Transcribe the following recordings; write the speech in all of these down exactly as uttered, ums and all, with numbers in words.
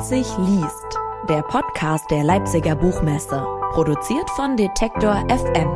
Leipzig liest, der Podcast der Leipziger Buchmesse, produziert von Detektor F M.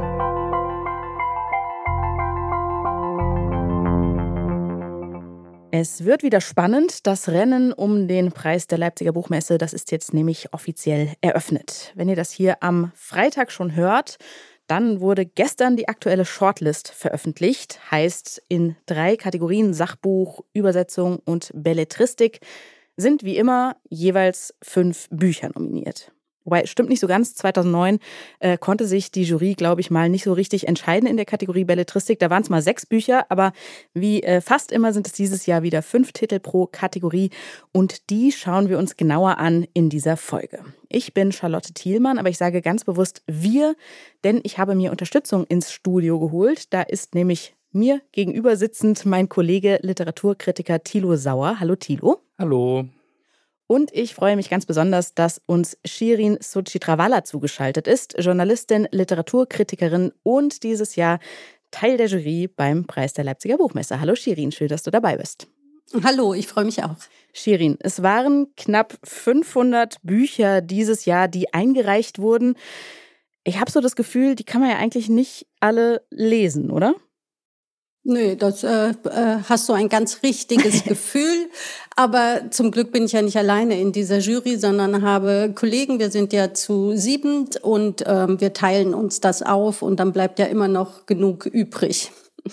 Es wird wieder spannend. Das Rennen um den Preis der Leipziger Buchmesse, das ist jetzt nämlich offiziell eröffnet. Wenn ihr das hier am Freitag schon hört, dann wurde gestern die aktuelle Shortlist veröffentlicht. Heißt, in drei Kategorien Sachbuch, Übersetzung und Belletristik sind wie immer jeweils fünf Bücher nominiert. Wobei, stimmt nicht so ganz, zweitausendneun äh, konnte sich die Jury, glaube ich, mal nicht so richtig entscheiden in der Kategorie Belletristik. Da waren es mal sechs Bücher, aber wie äh, fast immer sind es dieses Jahr wieder fünf Titel pro Kategorie und die schauen wir uns genauer an in dieser Folge. Ich bin Charlotte Thielmann, aber ich sage ganz bewusst wir, denn ich habe mir Unterstützung ins Studio geholt. Da ist nämlich mir gegenüber sitzend mein Kollege Literaturkritiker Thilo Sauer. Hallo Thilo. Hallo. Und ich freue mich ganz besonders, dass uns Shirin Suchitrawala zugeschaltet ist, Journalistin, Literaturkritikerin und dieses Jahr Teil der Jury beim Preis der Leipziger Buchmesse. Hallo Shirin, schön, dass du dabei bist. Hallo, ich freue mich auch. Shirin, es waren knapp fünfhundert Bücher dieses Jahr, die eingereicht wurden. Ich habe so das Gefühl, die kann man ja eigentlich nicht alle lesen, oder? Nö, das äh, äh, hast du ein ganz richtiges Gefühl. Aber zum Glück bin ich ja nicht alleine in dieser Jury, sondern habe Kollegen. Wir sind ja zu siebend und ähm, wir teilen uns das auf und dann bleibt ja immer noch genug übrig.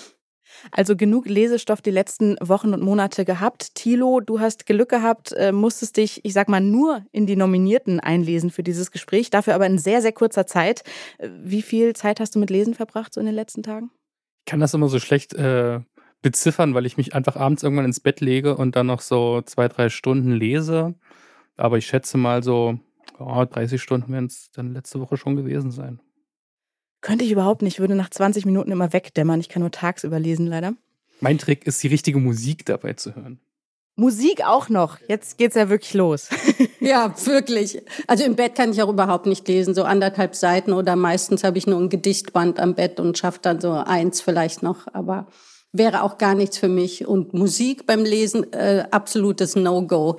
Also genug Lesestoff die letzten Wochen und Monate gehabt. Thilo, du hast Glück gehabt, äh, musstest dich, ich sag mal, nur in die Nominierten einlesen für dieses Gespräch, dafür aber in sehr, sehr kurzer Zeit. Wie viel Zeit hast du mit Lesen verbracht so in den letzten Tagen? Ich kann das immer so schlecht äh, beziffern, weil ich mich einfach abends irgendwann ins Bett lege und dann noch so zwei, drei Stunden lese. Aber ich schätze mal so oh, dreißig Stunden werden es dann letzte Woche schon gewesen sein. Könnte ich überhaupt nicht. Ich würde nach zwanzig Minuten immer wegdämmern. Ich kann nur tagsüber lesen, leider. Mein Trick ist, die richtige Musik dabei zu hören. Musik auch noch. Jetzt geht's ja wirklich los. Ja, wirklich. Also im Bett kann ich auch überhaupt nicht lesen, so anderthalb Seiten oder meistens habe ich nur ein Gedichtband am Bett und schaffe dann so eins vielleicht noch, aber wäre auch gar nichts für mich. Und Musik beim Lesen, äh, absolutes No-Go.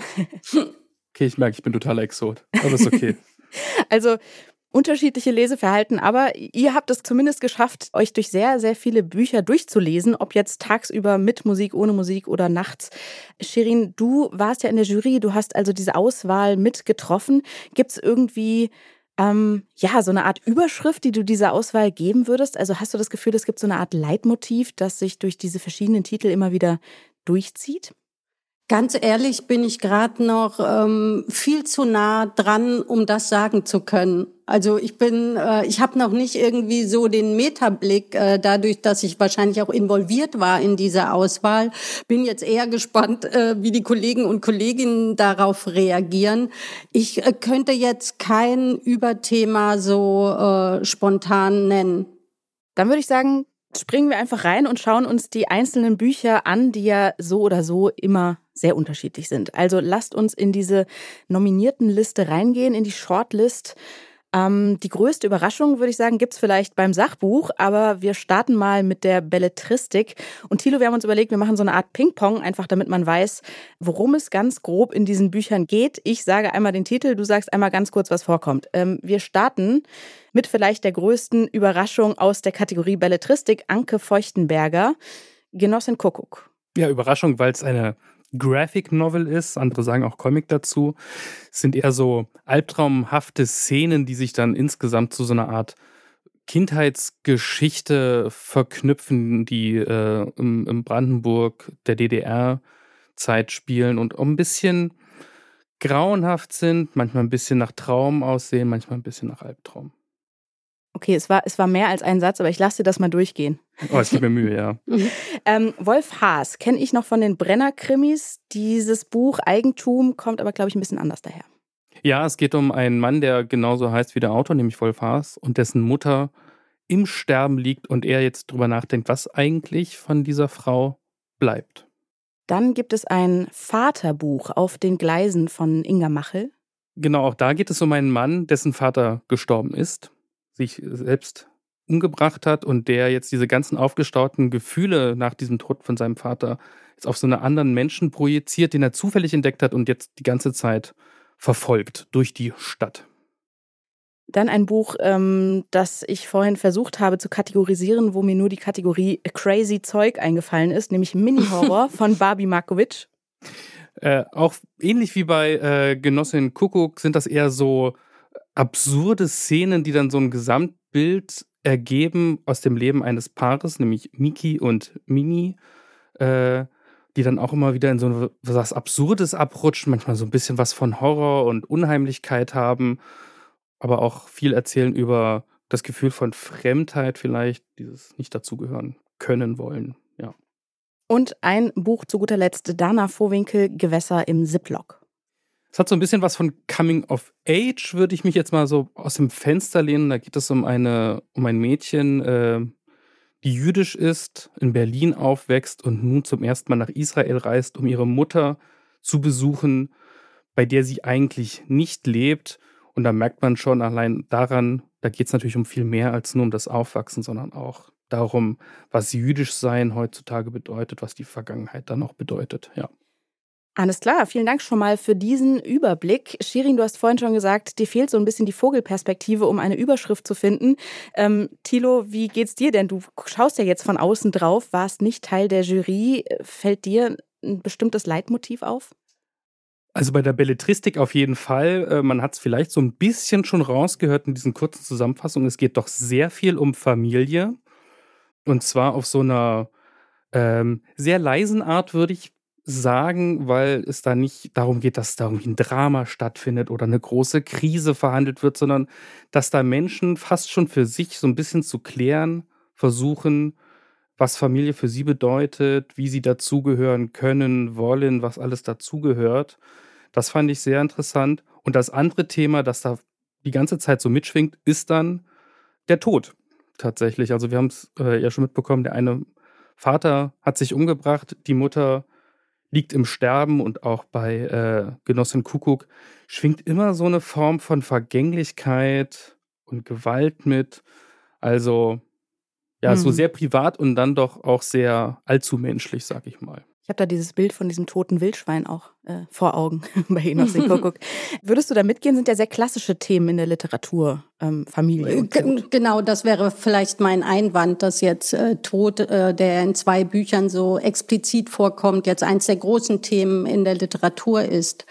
Okay, ich merke, ich bin totaler Exot, aber ist okay. Also unterschiedliche Leseverhalten, aber ihr habt es zumindest geschafft, euch durch sehr, sehr viele Bücher durchzulesen, ob jetzt tagsüber mit Musik, ohne Musik oder nachts. Shirin, du warst ja in der Jury, du hast also diese Auswahl mit getroffen. Gibt es irgendwie ähm, ja, so eine Art Überschrift, die du dieser Auswahl geben würdest? Also hast du das Gefühl, es gibt so eine Art Leitmotiv, das sich durch diese verschiedenen Titel immer wieder durchzieht? Ganz ehrlich bin ich gerade noch ähm, viel zu nah dran, um das sagen zu können. Also ich bin, äh, ich habe noch nicht irgendwie so den Metablick, äh, dadurch, dass ich wahrscheinlich auch involviert war in dieser Auswahl. Bin jetzt eher gespannt, äh, wie die Kollegen und Kolleginnen darauf reagieren. Ich äh, könnte jetzt kein Überthema so äh, spontan nennen. Dann würde ich sagen, springen wir einfach rein und schauen uns die einzelnen Bücher an, die ja so oder so immer sehr unterschiedlich sind. Also lasst uns in diese nominierten Liste reingehen, in die Shortlist. Ähm, die größte Überraschung, würde ich sagen, gibt's vielleicht beim Sachbuch, aber wir starten mal mit der Belletristik. Und Thilo, wir haben uns überlegt, wir machen so eine Art Ping-Pong, einfach damit man weiß, worum es ganz grob in diesen Büchern geht. Ich sage einmal den Titel, du sagst einmal ganz kurz, was vorkommt. Ähm, wir starten mit vielleicht der größten Überraschung aus der Kategorie Belletristik, Anke Feuchtenberger, Genossin Kuckuck. Ja, Überraschung, weil es eine Graphic Novel ist, andere sagen auch Comic dazu, es sind eher so albtraumhafte Szenen, die sich dann insgesamt zu so einer Art Kindheitsgeschichte verknüpfen, die äh, im, im Brandenburg der D D R-Zeit spielen und auch ein bisschen grauenhaft sind, manchmal ein bisschen nach Traum aussehen, manchmal ein bisschen nach Albtraum. Okay, es war, es war mehr als ein Satz, aber ich lasse dir das mal durchgehen. Oh, es gibt mir Mühe, ja. ähm, Wolf Haas kenne ich noch von den Brenner-Krimis. Dieses Buch Eigentum kommt aber, glaube ich, ein bisschen anders daher. Ja, es geht um einen Mann, der genauso heißt wie der Autor, nämlich Wolf Haas, und dessen Mutter im Sterben liegt und er jetzt drüber nachdenkt, was eigentlich von dieser Frau bleibt. Dann gibt es ein Vaterbuch auf den Gleisen von Inga Machel. Genau, auch da geht es um einen Mann, dessen Vater gestorben ist, sich selbst umgebracht hat und der jetzt diese ganzen aufgestauten Gefühle nach diesem Tod von seinem Vater jetzt auf so einen anderen Menschen projiziert, den er zufällig entdeckt hat und jetzt die ganze Zeit verfolgt durch die Stadt. Dann ein Buch, ähm, das ich vorhin versucht habe zu kategorisieren, wo mir nur die Kategorie Crazy Zeug eingefallen ist, nämlich Mini-Horror von Barbie Markovic. Äh, auch ähnlich wie bei äh, Genossin Kuckuck sind das eher so absurde Szenen, die dann so ein Gesamtbild ergeben aus dem Leben eines Paares, nämlich Miki und Mini, äh, die dann auch immer wieder in so was Absurdes abrutschen, manchmal so ein bisschen was von Horror und Unheimlichkeit haben, aber auch viel erzählen über das Gefühl von Fremdheit vielleicht, dieses nicht dazugehören können wollen, ja. Und ein Buch zu guter Letzt, Dana Vohwinkel, Gewässer im Ziplock. Es hat so ein bisschen was von Coming of Age, würde ich mich jetzt mal so aus dem Fenster lehnen. Da geht es um eine, um ein Mädchen, äh, die jüdisch ist, in Berlin aufwächst und nun zum ersten Mal nach Israel reist, um ihre Mutter zu besuchen, bei der sie eigentlich nicht lebt. Und da merkt man schon allein daran, da geht es natürlich um viel mehr als nur um das Aufwachsen, sondern auch darum, was jüdisch sein heutzutage bedeutet, was die Vergangenheit dann auch bedeutet, ja. Alles klar, vielen Dank schon mal für diesen Überblick. Shirin, du hast vorhin schon gesagt, dir fehlt so ein bisschen die Vogelperspektive, um eine Überschrift zu finden. Ähm, Thilo, wie geht's dir denn? Du schaust ja jetzt von außen drauf, warst nicht Teil der Jury. Fällt dir ein bestimmtes Leitmotiv auf? Also bei der Belletristik auf jeden Fall. Man hat es vielleicht so ein bisschen schon rausgehört in diesen kurzen Zusammenfassungen. Es geht doch sehr viel um Familie. Und zwar auf so einer ähm, sehr leisen Art, würde ich sagen, weil es da nicht darum geht, dass da irgendwie ein Drama stattfindet oder eine große Krise verhandelt wird, sondern dass da Menschen fast schon für sich so ein bisschen zu klären versuchen, was Familie für sie bedeutet, wie sie dazugehören können, wollen, was alles dazugehört. Das fand ich sehr interessant. Und das andere Thema, das da die ganze Zeit so mitschwingt, ist dann der Tod tatsächlich. Also wir haben es äh, ja schon mitbekommen, der eine Vater hat sich umgebracht, die Mutter liegt im Sterben und auch bei äh, Genossin Kuckuck schwingt immer so eine Form von Vergänglichkeit und Gewalt mit. Also ja, mhm. so sehr privat und dann doch auch sehr allzu menschlich, sag ich mal. Ich habe da dieses Bild von diesem toten Wildschwein auch äh, vor Augen bei Genossin Kuckuck. Würdest du da mitgehen? Sind ja sehr klassische Themen in der Literatur, ähm, Familie und Tod. Genau, das wäre vielleicht mein Einwand, dass jetzt äh, Tod, äh, der in zwei Büchern so explizit vorkommt, jetzt eins der großen Themen in der Literatur ist.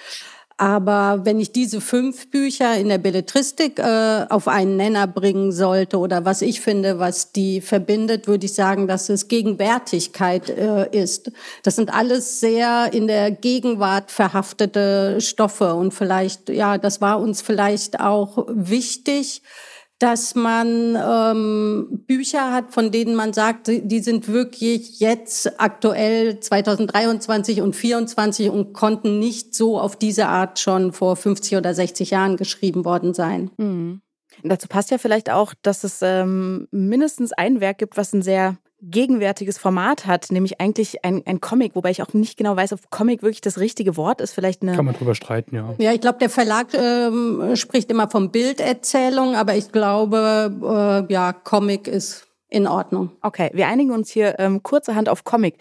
Aber wenn ich diese fünf Bücher in der Belletristik äh, auf einen Nenner bringen sollte oder was ich finde, was die verbindet, würde ich sagen, dass es Gegenwärtigkeit äh, ist. Das sind alles sehr in der Gegenwart verhaftete Stoffe und vielleicht, ja, das war uns vielleicht auch wichtig, dass man ähm, Bücher hat, von denen man sagt, die sind wirklich jetzt aktuell zwanzig dreiundzwanzig und vierundzwanzig und konnten nicht so auf diese Art schon vor fünfzig oder sechzig Jahren geschrieben worden sein. Mhm. Dazu passt ja vielleicht auch, dass es ähm, mindestens ein Werk gibt, was ein sehr gegenwärtiges Format hat, nämlich eigentlich ein, ein Comic, wobei ich auch nicht genau weiß, ob Comic wirklich das richtige Wort ist. Vielleicht eine Kann man drüber streiten, ja. Ja, ich glaube, der Verlag ähm, spricht immer von Bilderzählung, aber ich glaube, äh, ja, Comic ist in Ordnung. Okay, wir einigen uns hier ähm, kurzerhand auf Comic.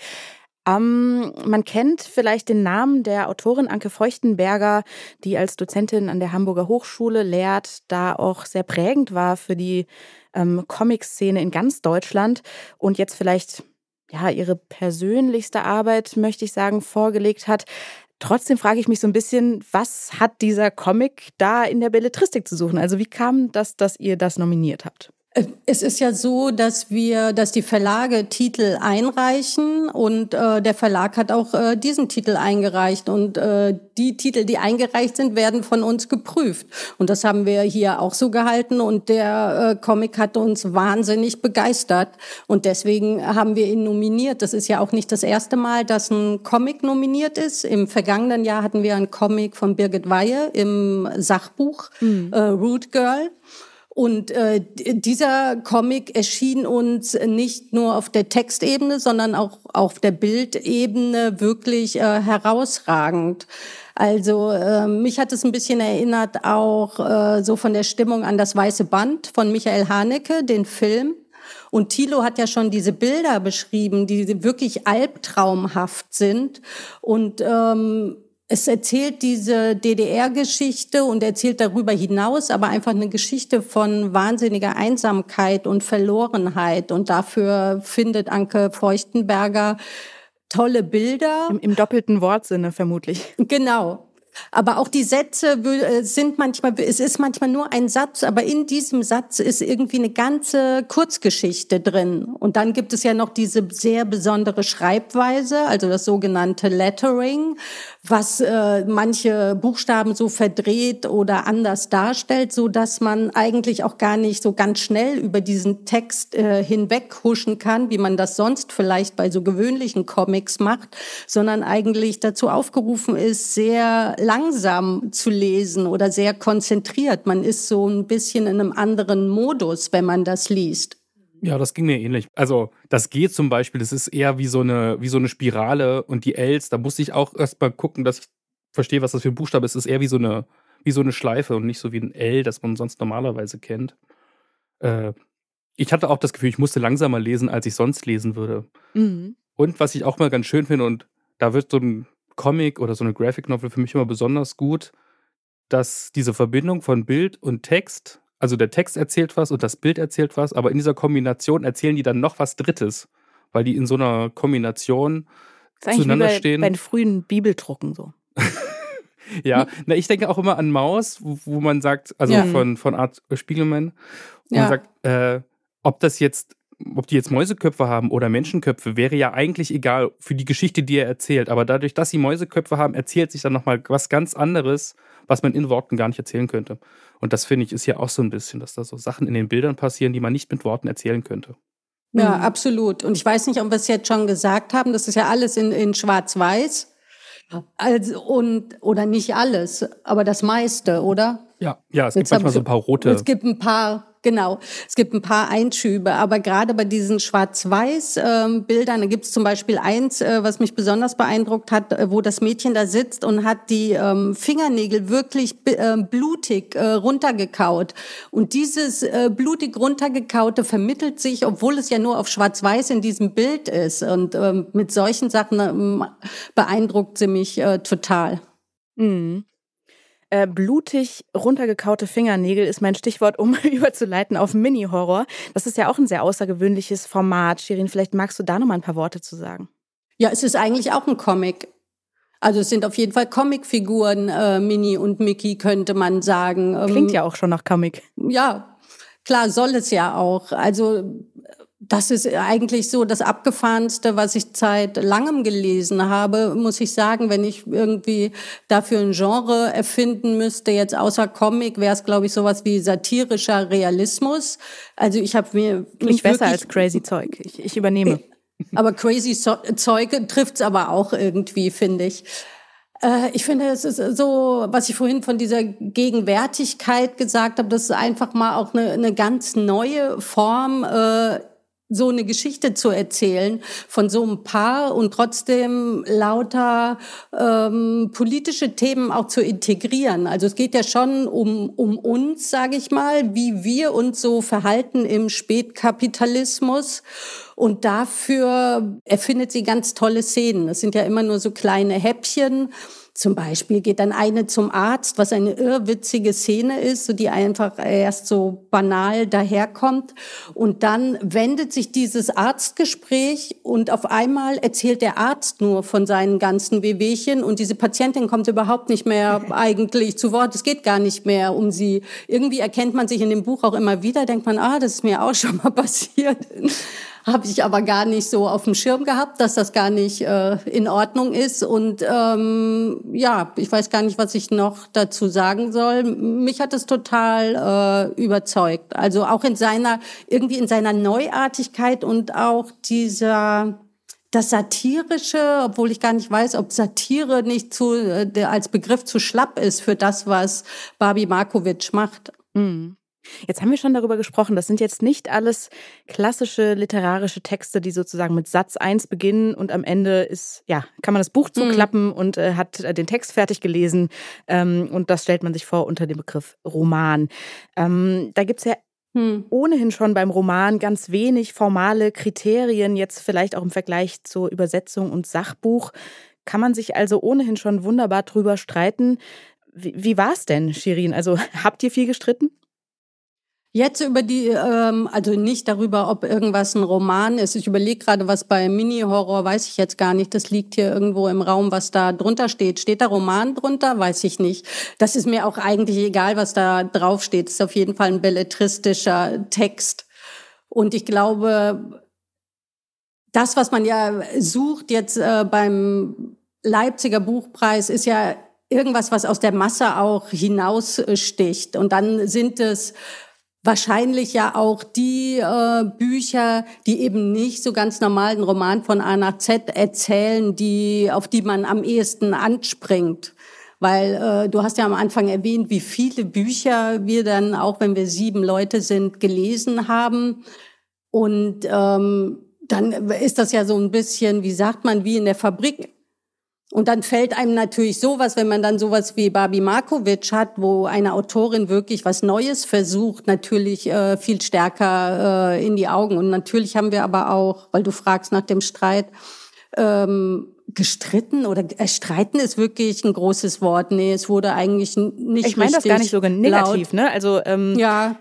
Ähm, man kennt vielleicht den Namen der Autorin Anke Feuchtenberger, die als Dozentin an der Hamburger Hochschule lehrt, da auch sehr prägend war für die ähm, Comic-Szene in ganz Deutschland und jetzt vielleicht ja ihre persönlichste Arbeit, möchte ich sagen, vorgelegt hat. Trotzdem frage ich mich so ein bisschen, was hat dieser Comic da in der Belletristik zu suchen? Also wie kam das, dass ihr das nominiert habt? Es ist ja so, dass wir, dass die Verlage Titel einreichen und äh, der Verlag hat auch äh, diesen Titel eingereicht und äh, die Titel, die eingereicht sind, werden von uns geprüft und das haben wir hier auch so gehalten und der äh, Comic hat uns wahnsinnig begeistert und deswegen haben wir ihn nominiert. Das ist ja auch nicht das erste Mal, dass ein Comic nominiert ist. Im vergangenen Jahr hatten wir einen Comic von Birgit Weihe im Sachbuch mhm. äh, Root Girl. Und äh, dieser Comic erschien uns nicht nur auf der Textebene, sondern auch auf der Bildebene wirklich äh, herausragend. Also äh, mich hat es ein bisschen erinnert auch äh, so von der Stimmung an das Weiße Band von Michael Haneke, den Film. Und Thilo hat ja schon diese Bilder beschrieben, die wirklich albtraumhaft sind. Und ähm, es erzählt diese D D R-Geschichte und erzählt darüber hinaus aber einfach eine Geschichte von wahnsinniger Einsamkeit und Verlorenheit. Und dafür findet Anke Feuchtenberger tolle Bilder. Im, im doppelten Wortsinne vermutlich. Genau. Aber auch die Sätze sind manchmal, es ist manchmal nur ein Satz, aber in diesem Satz ist irgendwie eine ganze Kurzgeschichte drin. Und dann gibt es ja noch diese sehr besondere Schreibweise, also das sogenannte Lettering, was äh, manche Buchstaben so verdreht oder anders darstellt, so dass man eigentlich auch gar nicht so ganz schnell über diesen Text äh, hinweghuschen kann, wie man das sonst vielleicht bei so gewöhnlichen Comics macht, sondern eigentlich dazu aufgerufen ist, sehr langsam zu lesen oder sehr konzentriert. Man ist so ein bisschen in einem anderen Modus, wenn man das liest. Ja, das ging mir ähnlich. Also das G zum Beispiel, das ist eher wie so eine, wie so eine Spirale und die Ls, da musste ich auch erst mal gucken, dass ich verstehe, was das für ein Buchstabe ist. Es ist eher wie so eine, wie so eine Schleife und nicht so wie ein L, das man sonst normalerweise kennt. Äh, ich hatte auch das Gefühl, ich musste langsamer lesen, als ich sonst lesen würde. Mhm. Und was ich auch mal ganz schön finde, und da wird so ein Comic oder so eine Graphic Novel für mich immer besonders gut, dass diese Verbindung von Bild und Text, also der Text erzählt was und das Bild erzählt was, aber in dieser Kombination erzählen die dann noch was Drittes, weil die in so einer Kombination zueinander bei, stehen. Bei den frühen Bibeldrucken so. Ja, na, ich denke auch immer an Maus, wo, wo man sagt, also ja. von, von Art Spiegelman, wo ja. man sagt, äh, ob das jetzt ob die jetzt Mäuseköpfe haben oder Menschenköpfe, wäre ja eigentlich egal für die Geschichte, die er erzählt. Aber dadurch, dass sie Mäuseköpfe haben, erzählt sich dann nochmal was ganz anderes, was man in Worten gar nicht erzählen könnte. Und das, finde ich, ist ja auch so ein bisschen, dass da so Sachen in den Bildern passieren, die man nicht mit Worten erzählen könnte. Ja, absolut. Und ich weiß nicht, ob wir es jetzt schon gesagt haben, das ist ja alles in, in Schwarz-Weiß. Also, und, oder nicht alles, aber das meiste, oder? Ja, ja, es gibt manchmal so ein paar rote. Es gibt ein paar, genau, es gibt ein paar Einschübe, aber gerade bei diesen Schwarz-Weiß-Bildern, da gibt es zum Beispiel eins, äh, was mich besonders beeindruckt hat, äh, wo das Mädchen da sitzt und hat die ähm, Fingernägel wirklich äh, blutig äh, runtergekaut. Und dieses äh, blutig runtergekaute vermittelt sich, obwohl es ja nur auf Schwarz-Weiß in diesem Bild ist. Und ähm, mit solchen Sachen ähm, beeindruckt sie mich äh, total. Mhm. Äh, blutig runtergekaute Fingernägel ist mein Stichwort, um überzuleiten auf Mini-Horror. Das ist ja auch ein sehr außergewöhnliches Format. Shirin, vielleicht magst du da noch mal ein paar Worte zu sagen. Ja, es ist eigentlich auch ein Comic. Also es sind auf jeden Fall Comicfiguren, äh, Minnie und Mickey, könnte man sagen. Klingt ja auch schon nach Comic. Ja, klar, soll es ja auch. Also das ist eigentlich so das Abgefahrenste, was ich seit langem gelesen habe, muss ich sagen. Wenn ich irgendwie dafür ein Genre erfinden müsste, jetzt außer Comic, wäre es, glaube ich, sowas wie satirischer Realismus. Also ich habe mir... Klingt besser als Crazy Zeug. Ich, ich übernehme. Aber Crazy so- Zeug trifft's aber auch irgendwie, finde ich. Äh, ich finde, es ist so, was ich vorhin von dieser Gegenwärtigkeit gesagt habe, das ist einfach mal auch eine, eine ganz neue Form, äh, so eine Geschichte zu erzählen von so einem Paar und trotzdem lauter ähm, politische Themen auch zu integrieren. Also es geht ja schon um um uns, sage ich mal, wie wir uns so verhalten im Spätkapitalismus. Und dafür erfindet sie ganz tolle Szenen. Das sind ja immer nur so kleine Häppchen. Zum Beispiel geht dann eine zum Arzt, was eine irrwitzige Szene ist, so die einfach erst so banal daherkommt. Und dann wendet sich dieses Arztgespräch und auf einmal erzählt der Arzt nur von seinen ganzen Wehwehchen und diese Patientin kommt überhaupt nicht mehr eigentlich zu Wort. Es geht gar nicht mehr um sie. Irgendwie erkennt man sich in dem Buch auch immer wieder, denkt man, ah, das ist mir auch schon mal passiert. Habe ich aber gar nicht so auf dem Schirm gehabt, dass das gar nicht äh, in Ordnung ist. Und ähm, ja, ich weiß gar nicht, was ich noch dazu sagen soll. Mich hat es total äh, überzeugt. Also auch in seiner, irgendwie in seiner Neuartigkeit und auch dieser, das Satirische, obwohl ich gar nicht weiß, ob Satire nicht zu, äh, als Begriff zu schlapp ist für das, was Barbie Markovic macht. Mhm. Jetzt haben wir schon darüber gesprochen, das sind jetzt nicht alles klassische literarische Texte, die sozusagen mit Satz eins beginnen und am Ende ist, ja, kann man das Buch zuklappen mhm. und äh, hat äh, den Text fertig gelesen ähm, und das stellt man sich vor unter dem Begriff Roman. Ähm, da gibt's ja hm. ohnehin schon beim Roman ganz wenig formale Kriterien, jetzt vielleicht auch im Vergleich zur Übersetzung und Sachbuch. kann man sich also ohnehin schon wunderbar drüber streiten. Wie, wie war es denn, Shirin? Also habt ihr viel gestritten? Jetzt über die, ähm, also nicht darüber, ob irgendwas ein Roman ist. Ich überlege gerade, was bei Mini-Horror, weiß ich jetzt gar nicht. Das liegt hier irgendwo im Raum, was da drunter steht. Steht da Roman drunter? Weiß ich nicht. Das ist mir auch eigentlich egal, was da drauf steht. Das ist auf jeden Fall ein belletristischer Text. Und ich glaube, das, was man ja sucht jetzt äh, beim Leipziger Buchpreis, ist ja irgendwas, was aus der Masse auch hinaussticht. Und dann sind es wahrscheinlich ja auch die äh, Bücher, die eben nicht so ganz normal einen Roman von A nach Z erzählen, die auf die man am ehesten anspringt. Weil äh, du hast ja am Anfang erwähnt, wie viele Bücher wir dann, auch wenn wir sieben Leute sind, gelesen haben. Und ähm, dann ist das ja so ein bisschen, wie sagt man, wie in der Fabrik. Und dann fällt einem natürlich sowas, wenn man dann sowas wie Barbie Markovic hat, wo eine Autorin wirklich was Neues versucht, natürlich äh, viel stärker äh, in die Augen. Und natürlich haben wir aber auch, weil du fragst nach dem Streit, ähm, gestritten oder äh, streiten ist wirklich ein großes Wort. Nee, es wurde eigentlich nicht Ich meine das gar nicht so negativ, laut. Ne? Also ähm, ja,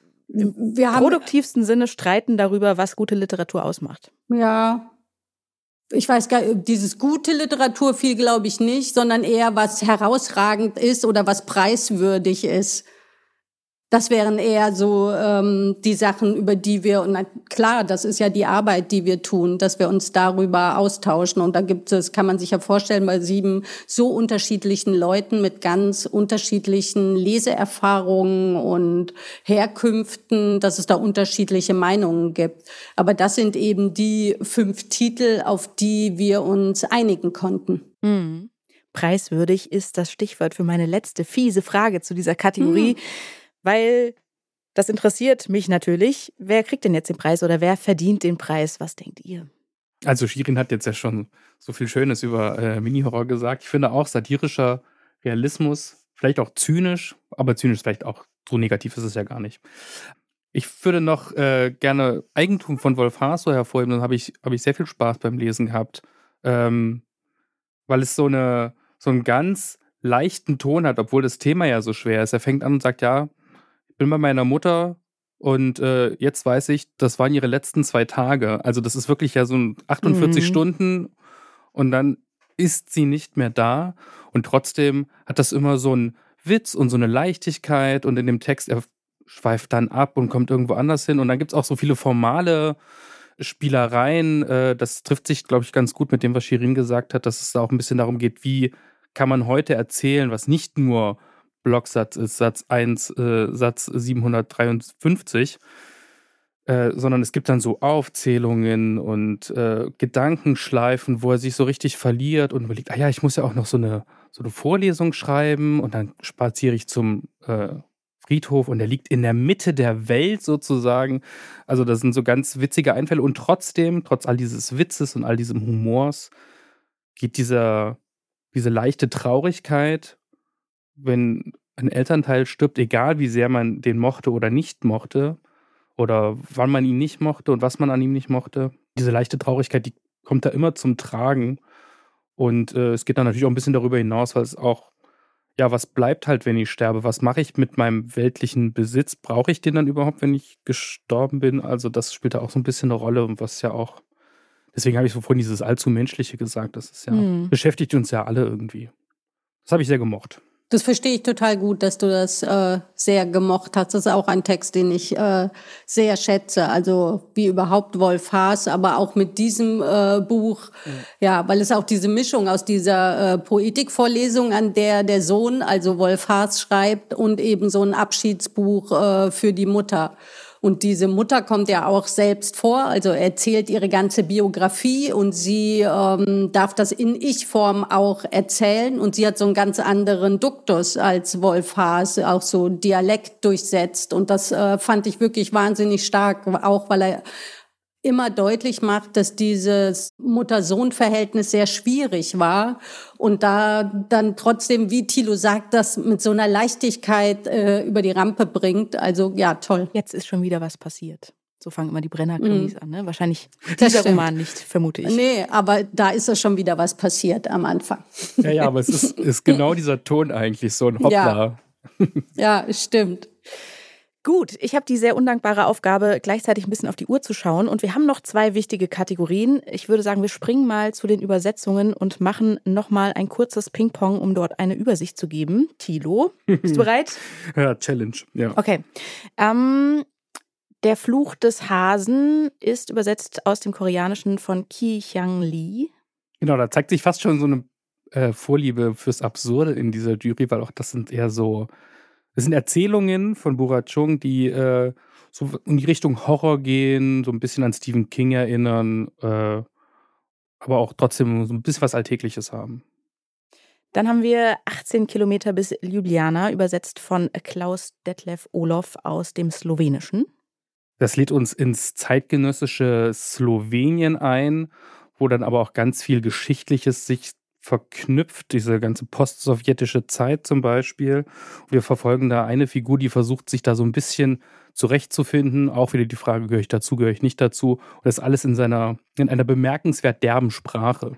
wir im produktivsten Sinne streiten darüber, was gute Literatur ausmacht. Ja. Ich weiß gar nicht, dieses gute Literatur viel glaube ich nicht, sondern eher was herausragend ist oder was preiswürdig ist. Das wären eher so ähm, die Sachen, über die wir, und na, klar, das ist ja die Arbeit, die wir tun, dass wir uns darüber austauschen. Und da gibt es, kann man sich ja vorstellen, bei sieben so unterschiedlichen Leuten mit ganz unterschiedlichen Leseerfahrungen und Herkünften, dass es da unterschiedliche Meinungen gibt. Aber das sind eben die fünf Titel, auf die wir uns einigen konnten. Mhm. Preiswürdig ist das Stichwort für meine letzte fiese Frage zu dieser Kategorie. Mhm. Weil das interessiert mich natürlich. Wer kriegt denn jetzt den Preis oder wer verdient den Preis? Was denkt ihr? Also Shirin hat jetzt ja schon so viel Schönes über äh, Mini-Horror gesagt. Ich finde auch satirischer Realismus, vielleicht auch zynisch, aber zynisch vielleicht auch, so negativ ist es ja gar nicht. Ich würde noch äh, gerne Eigentum von Wolf Haas so hervorheben. Dann habe ich, hab ich sehr viel Spaß beim Lesen gehabt, ähm, weil es so, eine, so einen ganz leichten Ton hat, obwohl das Thema ja so schwer ist. Er fängt an und sagt, ja, ich bin bei meiner Mutter und äh, jetzt weiß ich, das waren ihre letzten zwei Tage. Also das ist wirklich ja so ein achtundvierzig mhm. Stunden und dann ist sie nicht mehr da und trotzdem hat das immer so einen Witz und so eine Leichtigkeit und in dem Text, er schweift dann ab und kommt irgendwo anders hin und dann gibt es auch so viele formale Spielereien. Äh, das trifft sich, glaube ich, ganz gut mit dem, was Shirin gesagt hat, dass es da auch ein bisschen darum geht, wie kann man heute erzählen, was nicht nur Blocksatz ist, Satz eins, äh, Satz siebenhundertdreiundfünfzig, äh, sondern es gibt dann so Aufzählungen und äh, Gedankenschleifen, wo er sich so richtig verliert und überlegt, ah ja, ich muss ja auch noch so eine, so eine Vorlesung schreiben und dann spaziere ich zum äh, Friedhof und der liegt in der Mitte der Welt sozusagen. Also das sind so ganz witzige Einfälle und trotzdem, trotz all dieses Witzes und all diesem Humors, geht dieser, diese leichte Traurigkeit, wenn ein Elternteil stirbt, egal wie sehr man den mochte oder nicht mochte oder wann man ihn nicht mochte und was man an ihm nicht mochte, diese leichte Traurigkeit, die kommt da immer zum Tragen und äh, es geht dann natürlich auch ein bisschen darüber hinaus, weil es auch, ja, was bleibt halt, wenn ich sterbe? Was mache ich mit meinem weltlichen Besitz? Brauche ich den dann überhaupt, wenn ich gestorben bin? Also das spielt da auch so ein bisschen eine Rolle und was ja auch, deswegen habe ich so vorhin dieses allzu Menschliche gesagt, das ist ja, mhm. beschäftigt uns ja alle irgendwie. Das habe ich sehr gemocht. Das verstehe ich total gut, dass du das äh, sehr gemocht hast. Das ist auch ein Text, den ich äh, sehr schätze. Also wie überhaupt Wolf Haas, aber auch mit diesem äh, Buch. Ja. ja, weil es auch diese Mischung aus dieser äh, Poetikvorlesung, an der der Sohn, also Wolf Haas, schreibt und eben so ein Abschiedsbuch äh, für die Mutter. Und diese Mutter kommt ja auch selbst vor, also erzählt ihre ganze Biografie und sie ähm, darf das in Ich-Form auch erzählen. Und sie hat so einen ganz anderen Duktus als Wolf Haas, auch so Dialekt durchsetzt. Und das äh, fand ich wirklich wahnsinnig stark, auch weil er immer deutlich macht, dass dieses Mutter-Sohn-Verhältnis sehr schwierig war und da dann trotzdem, wie Thilo sagt, das mit so einer Leichtigkeit äh, über die Rampe bringt. Also ja, toll. Jetzt ist schon wieder was passiert. So fangen immer die Brenner-Krimis mm. an, ne? Wahrscheinlich das dieser stimmt. Roman nicht, vermute ich. Nee, aber da ist ja schon wieder was passiert am Anfang. Ja, ja, aber es ist, ist genau dieser Ton eigentlich, so ein Hoppla. Ja, ja stimmt. Gut, ich habe die sehr undankbare Aufgabe, gleichzeitig ein bisschen auf die Uhr zu schauen. Und wir haben noch zwei wichtige Kategorien. Ich würde sagen, wir springen mal zu den Übersetzungen und machen nochmal ein kurzes Ping-Pong, um dort eine Übersicht zu geben. Thilo, bist du bereit? Ja, Challenge, ja. Okay. Ähm, Der Fluch des Hasen ist übersetzt aus dem Koreanischen von Ki Hyang Lee. Genau, da zeigt sich fast schon so eine äh, Vorliebe fürs Absurde in dieser Jury, weil auch das sind eher so Das sind Erzählungen von Burachung, die äh, so in die Richtung Horror gehen, so ein bisschen an Stephen King erinnern, äh, aber auch trotzdem so ein bisschen was Alltägliches haben. Dann haben wir achtzehn Kilometer bis Ljubljana, übersetzt von Klaus Detlef Olof aus dem Slowenischen. Das lädt uns ins zeitgenössische Slowenien ein, wo dann aber auch ganz viel Geschichtliches sich verknüpft, diese ganze postsowjetische Zeit zum Beispiel. Wir verfolgen da eine Figur, die versucht, sich da so ein bisschen zurechtzufinden. Auch wieder die Frage, gehöre ich dazu, gehöre ich nicht dazu? Und das alles in seiner, in einer bemerkenswert derben Sprache.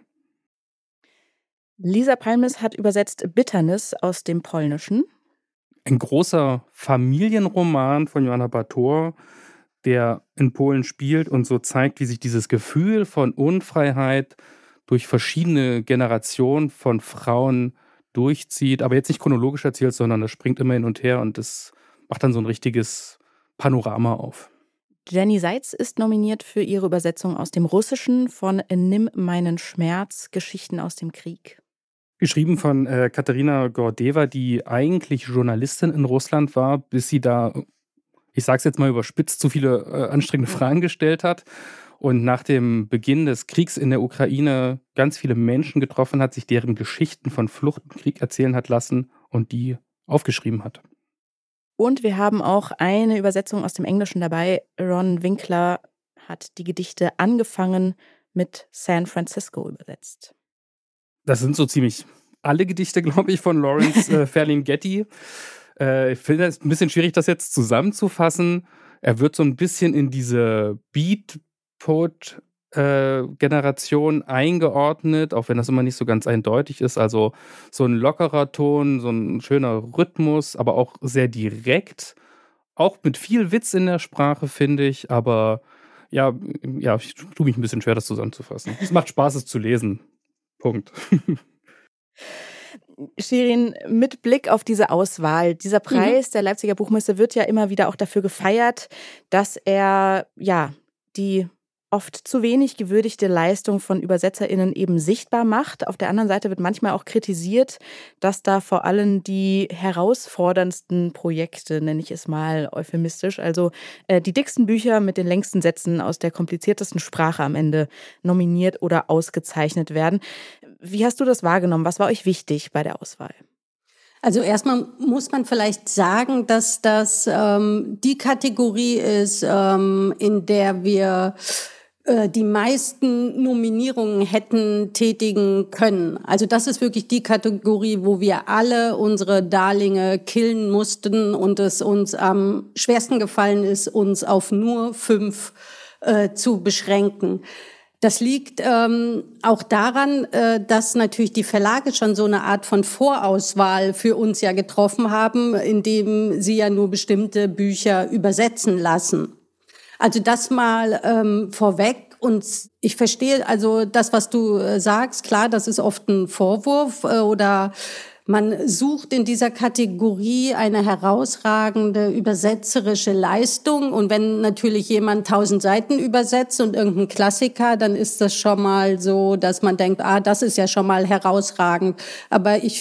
Lisa Palmes hat übersetzt Bitternis aus dem Polnischen. Ein großer Familienroman von Joanna Bator, der in Polen spielt und so zeigt, wie sich dieses Gefühl von Unfreiheit durch verschiedene Generationen von Frauen durchzieht, aber jetzt nicht chronologisch erzählt, sondern das springt immer hin und her und das macht dann so ein richtiges Panorama auf. Jenny Seitz ist nominiert für ihre Übersetzung aus dem Russischen von Nimm meinen Schmerz, Geschichten aus dem Krieg. Geschrieben von äh, Katerina Gordeva, die eigentlich Journalistin in Russland war, bis sie da, ich sag's jetzt mal überspitzt, zu viele äh, anstrengende Fragen gestellt hat. Und nach dem Beginn des Kriegs in der Ukraine ganz viele Menschen getroffen hat, sich deren Geschichten von Flucht und Krieg erzählen hat lassen und die aufgeschrieben hat. Und wir haben auch eine Übersetzung aus dem Englischen dabei. Ron Winkler hat die Gedichte Angefangen mit San Francisco übersetzt. Das sind so ziemlich alle Gedichte, glaube ich, von Lawrence äh, Ferlinghetti. Äh, ich finde es ein bisschen schwierig, das jetzt zusammenzufassen. Er wird so ein bisschen in diese Beat Poet-Generation äh, eingeordnet, auch wenn das immer nicht so ganz eindeutig ist. Also so ein lockerer Ton, so ein schöner Rhythmus, aber auch sehr direkt. Auch mit viel Witz in der Sprache, finde ich. Aber ja, ja, ich tue mich ein bisschen schwer, das zusammenzufassen. Es macht Spaß, es zu lesen. Punkt. Shirin, mit Blick auf diese Auswahl, dieser Preis mhm. der Leipziger Buchmesse wird ja immer wieder auch dafür gefeiert, dass er ja die oft zu wenig gewürdigte Leistung von ÜbersetzerInnen eben sichtbar macht. Auf der anderen Seite wird manchmal auch kritisiert, dass da vor allem die herausforderndsten Projekte, nenne ich es mal euphemistisch, also äh, die dicksten Bücher mit den längsten Sätzen aus der kompliziertesten Sprache am Ende nominiert oder ausgezeichnet werden. Wie hast du das wahrgenommen? Was war euch wichtig bei der Auswahl? Also erstmal muss man vielleicht sagen, dass das ähm, die Kategorie ist, ähm, in der wir äh, die meisten Nominierungen hätten tätigen können. Also das ist wirklich die Kategorie, wo wir alle unsere Darlinge killen mussten und es uns am schwersten gefallen ist, uns auf nur fünf äh, zu beschränken. Das liegt ähm, auch daran, äh, dass natürlich die Verlage schon so eine Art von Vorauswahl für uns ja getroffen haben, indem sie ja nur bestimmte Bücher übersetzen lassen. Also das mal ähm, vorweg. Und ich verstehe also das, was du äh, sagst. Klar, das ist oft ein Vorwurf äh, oder man sucht in dieser Kategorie eine herausragende übersetzerische Leistung. Und wenn natürlich jemand tausend Seiten übersetzt und irgendein Klassiker, dann ist das schon mal so, dass man denkt, ah, das ist ja schon mal herausragend. Aber ich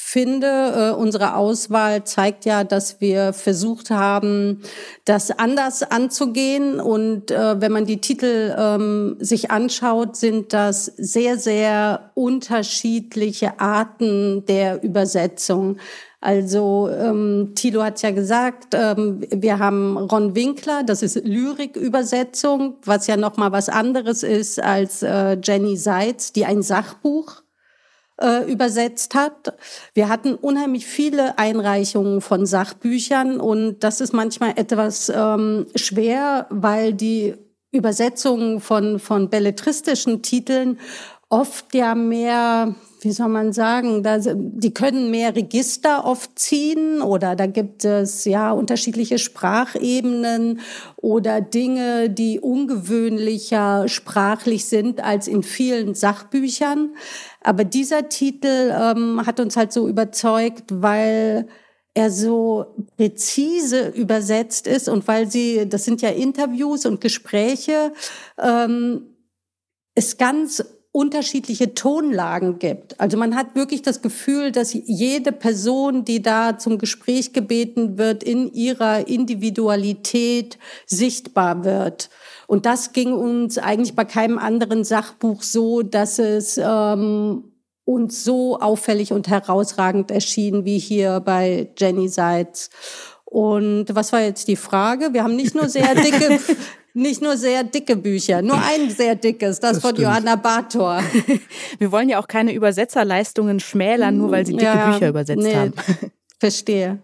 finde, unsere Auswahl zeigt ja, dass wir versucht haben, das anders anzugehen. Und äh, wenn man die Titel ähm, sich anschaut, sind das sehr, sehr unterschiedliche Arten der Übersetzung. Also ähm, Thilo hat ja gesagt, ähm, wir haben Ron Winkler, das ist Lyrikübersetzung, was ja noch mal was anderes ist als äh, Jenny Seitz, die ein Sachbuch äh, übersetzt hat. Wir hatten unheimlich viele Einreichungen von Sachbüchern und das ist manchmal etwas ähm, schwer, weil die Übersetzungen von, von belletristischen Titeln oft ja mehr, wie soll man sagen, da, die können mehr Register oft ziehen oder da gibt es ja unterschiedliche Sprachebenen oder Dinge, die ungewöhnlicher sprachlich sind als in vielen Sachbüchern. Aber dieser Titel ähm, hat uns halt so überzeugt, weil er so präzise übersetzt ist und weil sie, das sind ja Interviews und Gespräche, ähm, es ganz unterschiedliche Tonlagen gibt. Also man hat wirklich das Gefühl, dass jede Person, die da zum Gespräch gebeten wird, in ihrer Individualität sichtbar wird. Und das ging uns eigentlich bei keinem anderen Sachbuch so, dass es ähm, uns so auffällig und herausragend erschien wie hier bei Jenny Seitz. Und was war jetzt die Frage? Wir haben nicht nur sehr dicke... Nicht nur sehr dicke Bücher, nur ein sehr dickes, das, das von stimmt. Johanna Bartor. Wir wollen ja auch keine Übersetzerleistungen schmälern, nur weil sie dicke ja, Bücher übersetzt nee, haben. Verstehe.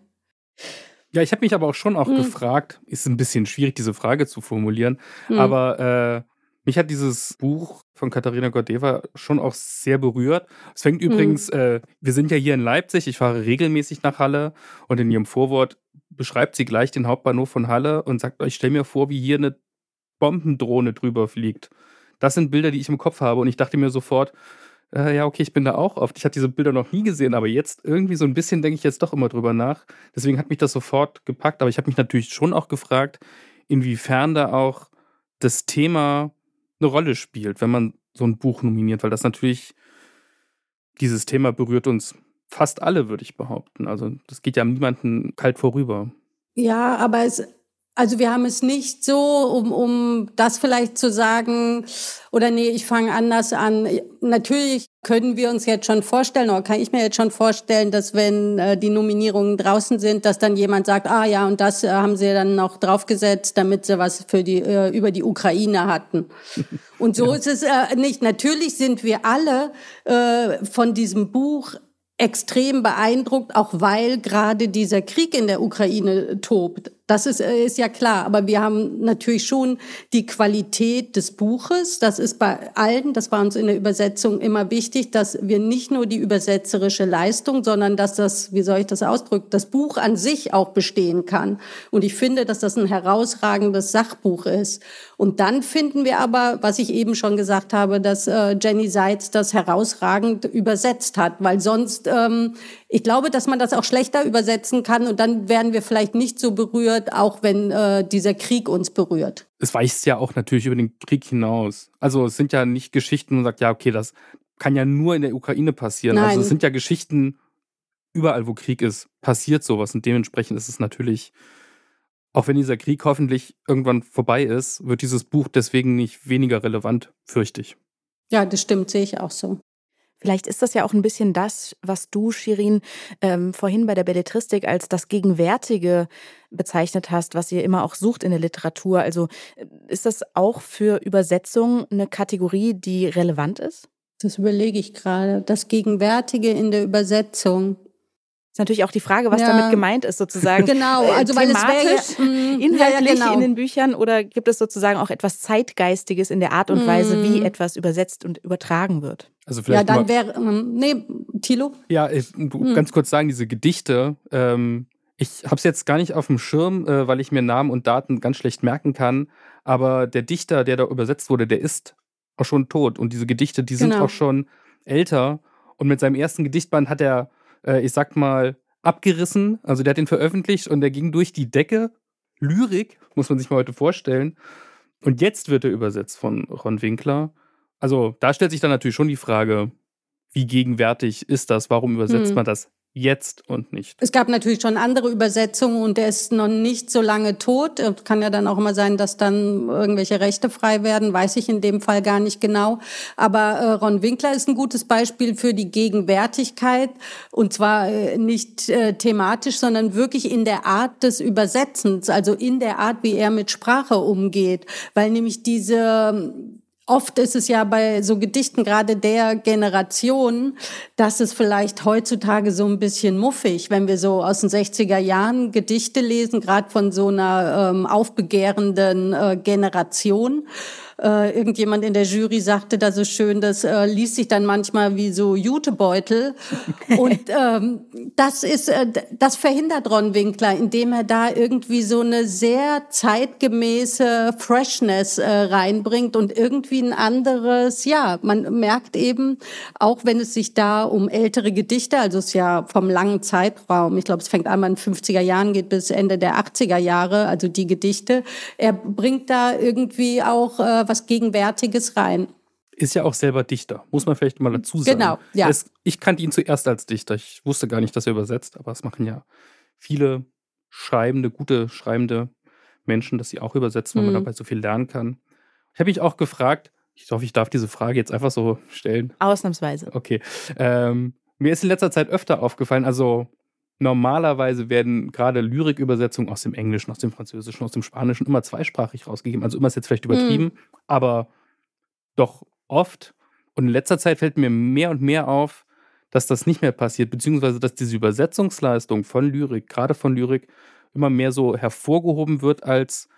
Ja, ich habe mich aber auch schon auch hm. gefragt, ist ein bisschen schwierig, diese Frage zu formulieren, hm. aber äh, mich hat dieses Buch von Katharina Gordewa schon auch sehr berührt. Es fängt hm. übrigens, äh, wir sind ja hier in Leipzig, ich fahre regelmäßig nach Halle und in ihrem Vorwort beschreibt sie gleich den Hauptbahnhof von Halle und sagt, ich stelle mir vor, wie hier eine Bombendrohne drüber fliegt. Das sind Bilder, die ich im Kopf habe und ich dachte mir sofort, äh, ja okay, ich bin da auch oft. Ich hatte diese Bilder noch nie gesehen, aber jetzt irgendwie so ein bisschen denke ich jetzt doch immer drüber nach. Deswegen hat mich das sofort gepackt, aber ich habe mich natürlich schon auch gefragt, inwiefern da auch das Thema eine Rolle spielt, wenn man so ein Buch nominiert, weil das natürlich, dieses Thema berührt uns fast alle, würde ich behaupten. Also das geht ja niemanden kalt vorüber. Ja, aber es Also wir haben es nicht so, um, um das vielleicht zu sagen, oder nee, ich fange anders an. Natürlich können wir uns jetzt schon vorstellen, oder kann ich mir jetzt schon vorstellen, dass wenn äh, die Nominierungen draußen sind, dass dann jemand sagt, ah ja, und das äh, haben sie dann noch draufgesetzt, damit sie was für die äh, über die Ukraine hatten. Und so ja. ist es äh, nicht. Natürlich sind wir alle äh, von diesem Buch extrem beeindruckt, auch weil gerade dieser Krieg in der Ukraine tobt. Das ist, ist ja klar. Aber wir haben natürlich schon die Qualität des Buches. Das ist bei allen, das war uns in der Übersetzung immer wichtig, dass wir nicht nur die übersetzerische Leistung, sondern dass das, wie soll ich das ausdrücken, das Buch an sich auch bestehen kann. Und ich finde, dass das ein herausragendes Sachbuch ist. Und dann finden wir aber, was ich eben schon gesagt habe, dass äh, Jenny Seitz das herausragend übersetzt hat. Weil sonst, ähm, ich glaube, dass man das auch schlechter übersetzen kann und dann werden wir vielleicht nicht so berührt, auch wenn äh, dieser Krieg uns berührt. Es weist ja auch natürlich über den Krieg hinaus. Also es sind ja nicht Geschichten, wo man sagt, ja okay, das kann ja nur in der Ukraine passieren. Nein. Also es sind ja Geschichten, überall wo Krieg ist, passiert sowas. Und dementsprechend ist es natürlich, auch wenn dieser Krieg hoffentlich irgendwann vorbei ist, wird dieses Buch deswegen nicht weniger relevant, fürchte ich. Ja, das stimmt, sehe ich auch so. Vielleicht ist das ja auch ein bisschen das, was du, Shirin, ähm, vorhin bei der Belletristik als das Gegenwärtige bezeichnet hast, was ihr immer auch sucht in der Literatur. Also ist das auch für Übersetzung eine Kategorie, die relevant ist? Das überlege ich gerade. Das Gegenwärtige in der Übersetzung. Ist natürlich auch die Frage, was ja. damit gemeint ist, sozusagen. Genau, also weil es wäre ja, mh, inhaltlich ja, ja, genau. in den Büchern oder gibt es sozusagen auch etwas Zeitgeistiges in der Art und Weise, mm. wie etwas übersetzt und übertragen wird? Also vielleicht ja, dann wäre, ähm, nee, Thilo? Ja, ich, mm. ganz kurz sagen, diese Gedichte, ähm, ich habe es jetzt gar nicht auf dem Schirm, äh, weil ich mir Namen und Daten ganz schlecht merken kann, aber der Dichter, der da übersetzt wurde, der ist auch schon tot und diese Gedichte, die sind genau. auch schon älter und mit seinem ersten Gedichtband hat er ich sag mal, abgerissen. Also der hat den veröffentlicht und der ging durch die Decke. Lyrik, muss man sich mal heute vorstellen. Und jetzt wird er übersetzt von Ron Winkler. Also da stellt sich dann natürlich schon die Frage, wie gegenwärtig ist das? Warum übersetzt hm. man das jetzt und nicht? Es gab natürlich schon andere Übersetzungen und der ist noch nicht so lange tot. Kann ja dann auch immer sein, dass dann irgendwelche Rechte frei werden, weiß ich in dem Fall gar nicht genau. Aber äh, Ron Winkler ist ein gutes Beispiel für die Gegenwärtigkeit und zwar äh, nicht äh, thematisch, sondern wirklich in der Art des Übersetzens, also in der Art, wie er mit Sprache umgeht, weil nämlich diese Oft ist es ja bei so Gedichten gerade der Generation, dass es vielleicht heutzutage so ein bisschen muffig, wenn wir so aus den sechziger Jahren Gedichte lesen, gerade von so einer ähm, aufbegehrenden äh, Generation. Äh, irgendjemand in der Jury sagte da so schön, das äh, liest sich dann manchmal wie so Jutebeutel. Und ähm, das ist, äh, das verhindert Ron Winkler, indem er da irgendwie so eine sehr zeitgemäße Freshness äh, reinbringt und irgendwie ein anderes, ja, man merkt eben, auch wenn es sich da um ältere Gedichte, also es ist ja vom langen Zeitraum, ich glaube, es fängt an in den fünfziger Jahren, geht bis Ende der achtziger Jahre, also die Gedichte, er bringt da irgendwie auch äh, was Gegenwärtiges rein. Ist ja auch selber Dichter, muss man vielleicht mal dazu sagen. Genau, ja. Es, ich kannte ihn zuerst als Dichter. Ich wusste gar nicht, dass er übersetzt, aber es machen ja viele schreibende, gute schreibende Menschen, dass sie auch übersetzen, weil Mhm. man dabei so viel lernen kann. Ich habe mich auch gefragt, ich hoffe, ich darf diese Frage jetzt einfach so stellen. Ausnahmsweise. Okay. Ähm, mir ist in letzter Zeit öfter aufgefallen, also normalerweise werden gerade Lyrikübersetzungen aus dem Englischen, aus dem Französischen, aus dem Spanischen immer zweisprachig rausgegeben. Also immer ist jetzt vielleicht übertrieben, Mhm. aber doch oft. Und in letzter Zeit fällt mir mehr und mehr auf, dass das nicht mehr passiert, beziehungsweise dass diese Übersetzungsleistung von Lyrik, gerade von Lyrik, immer mehr so hervorgehoben wird als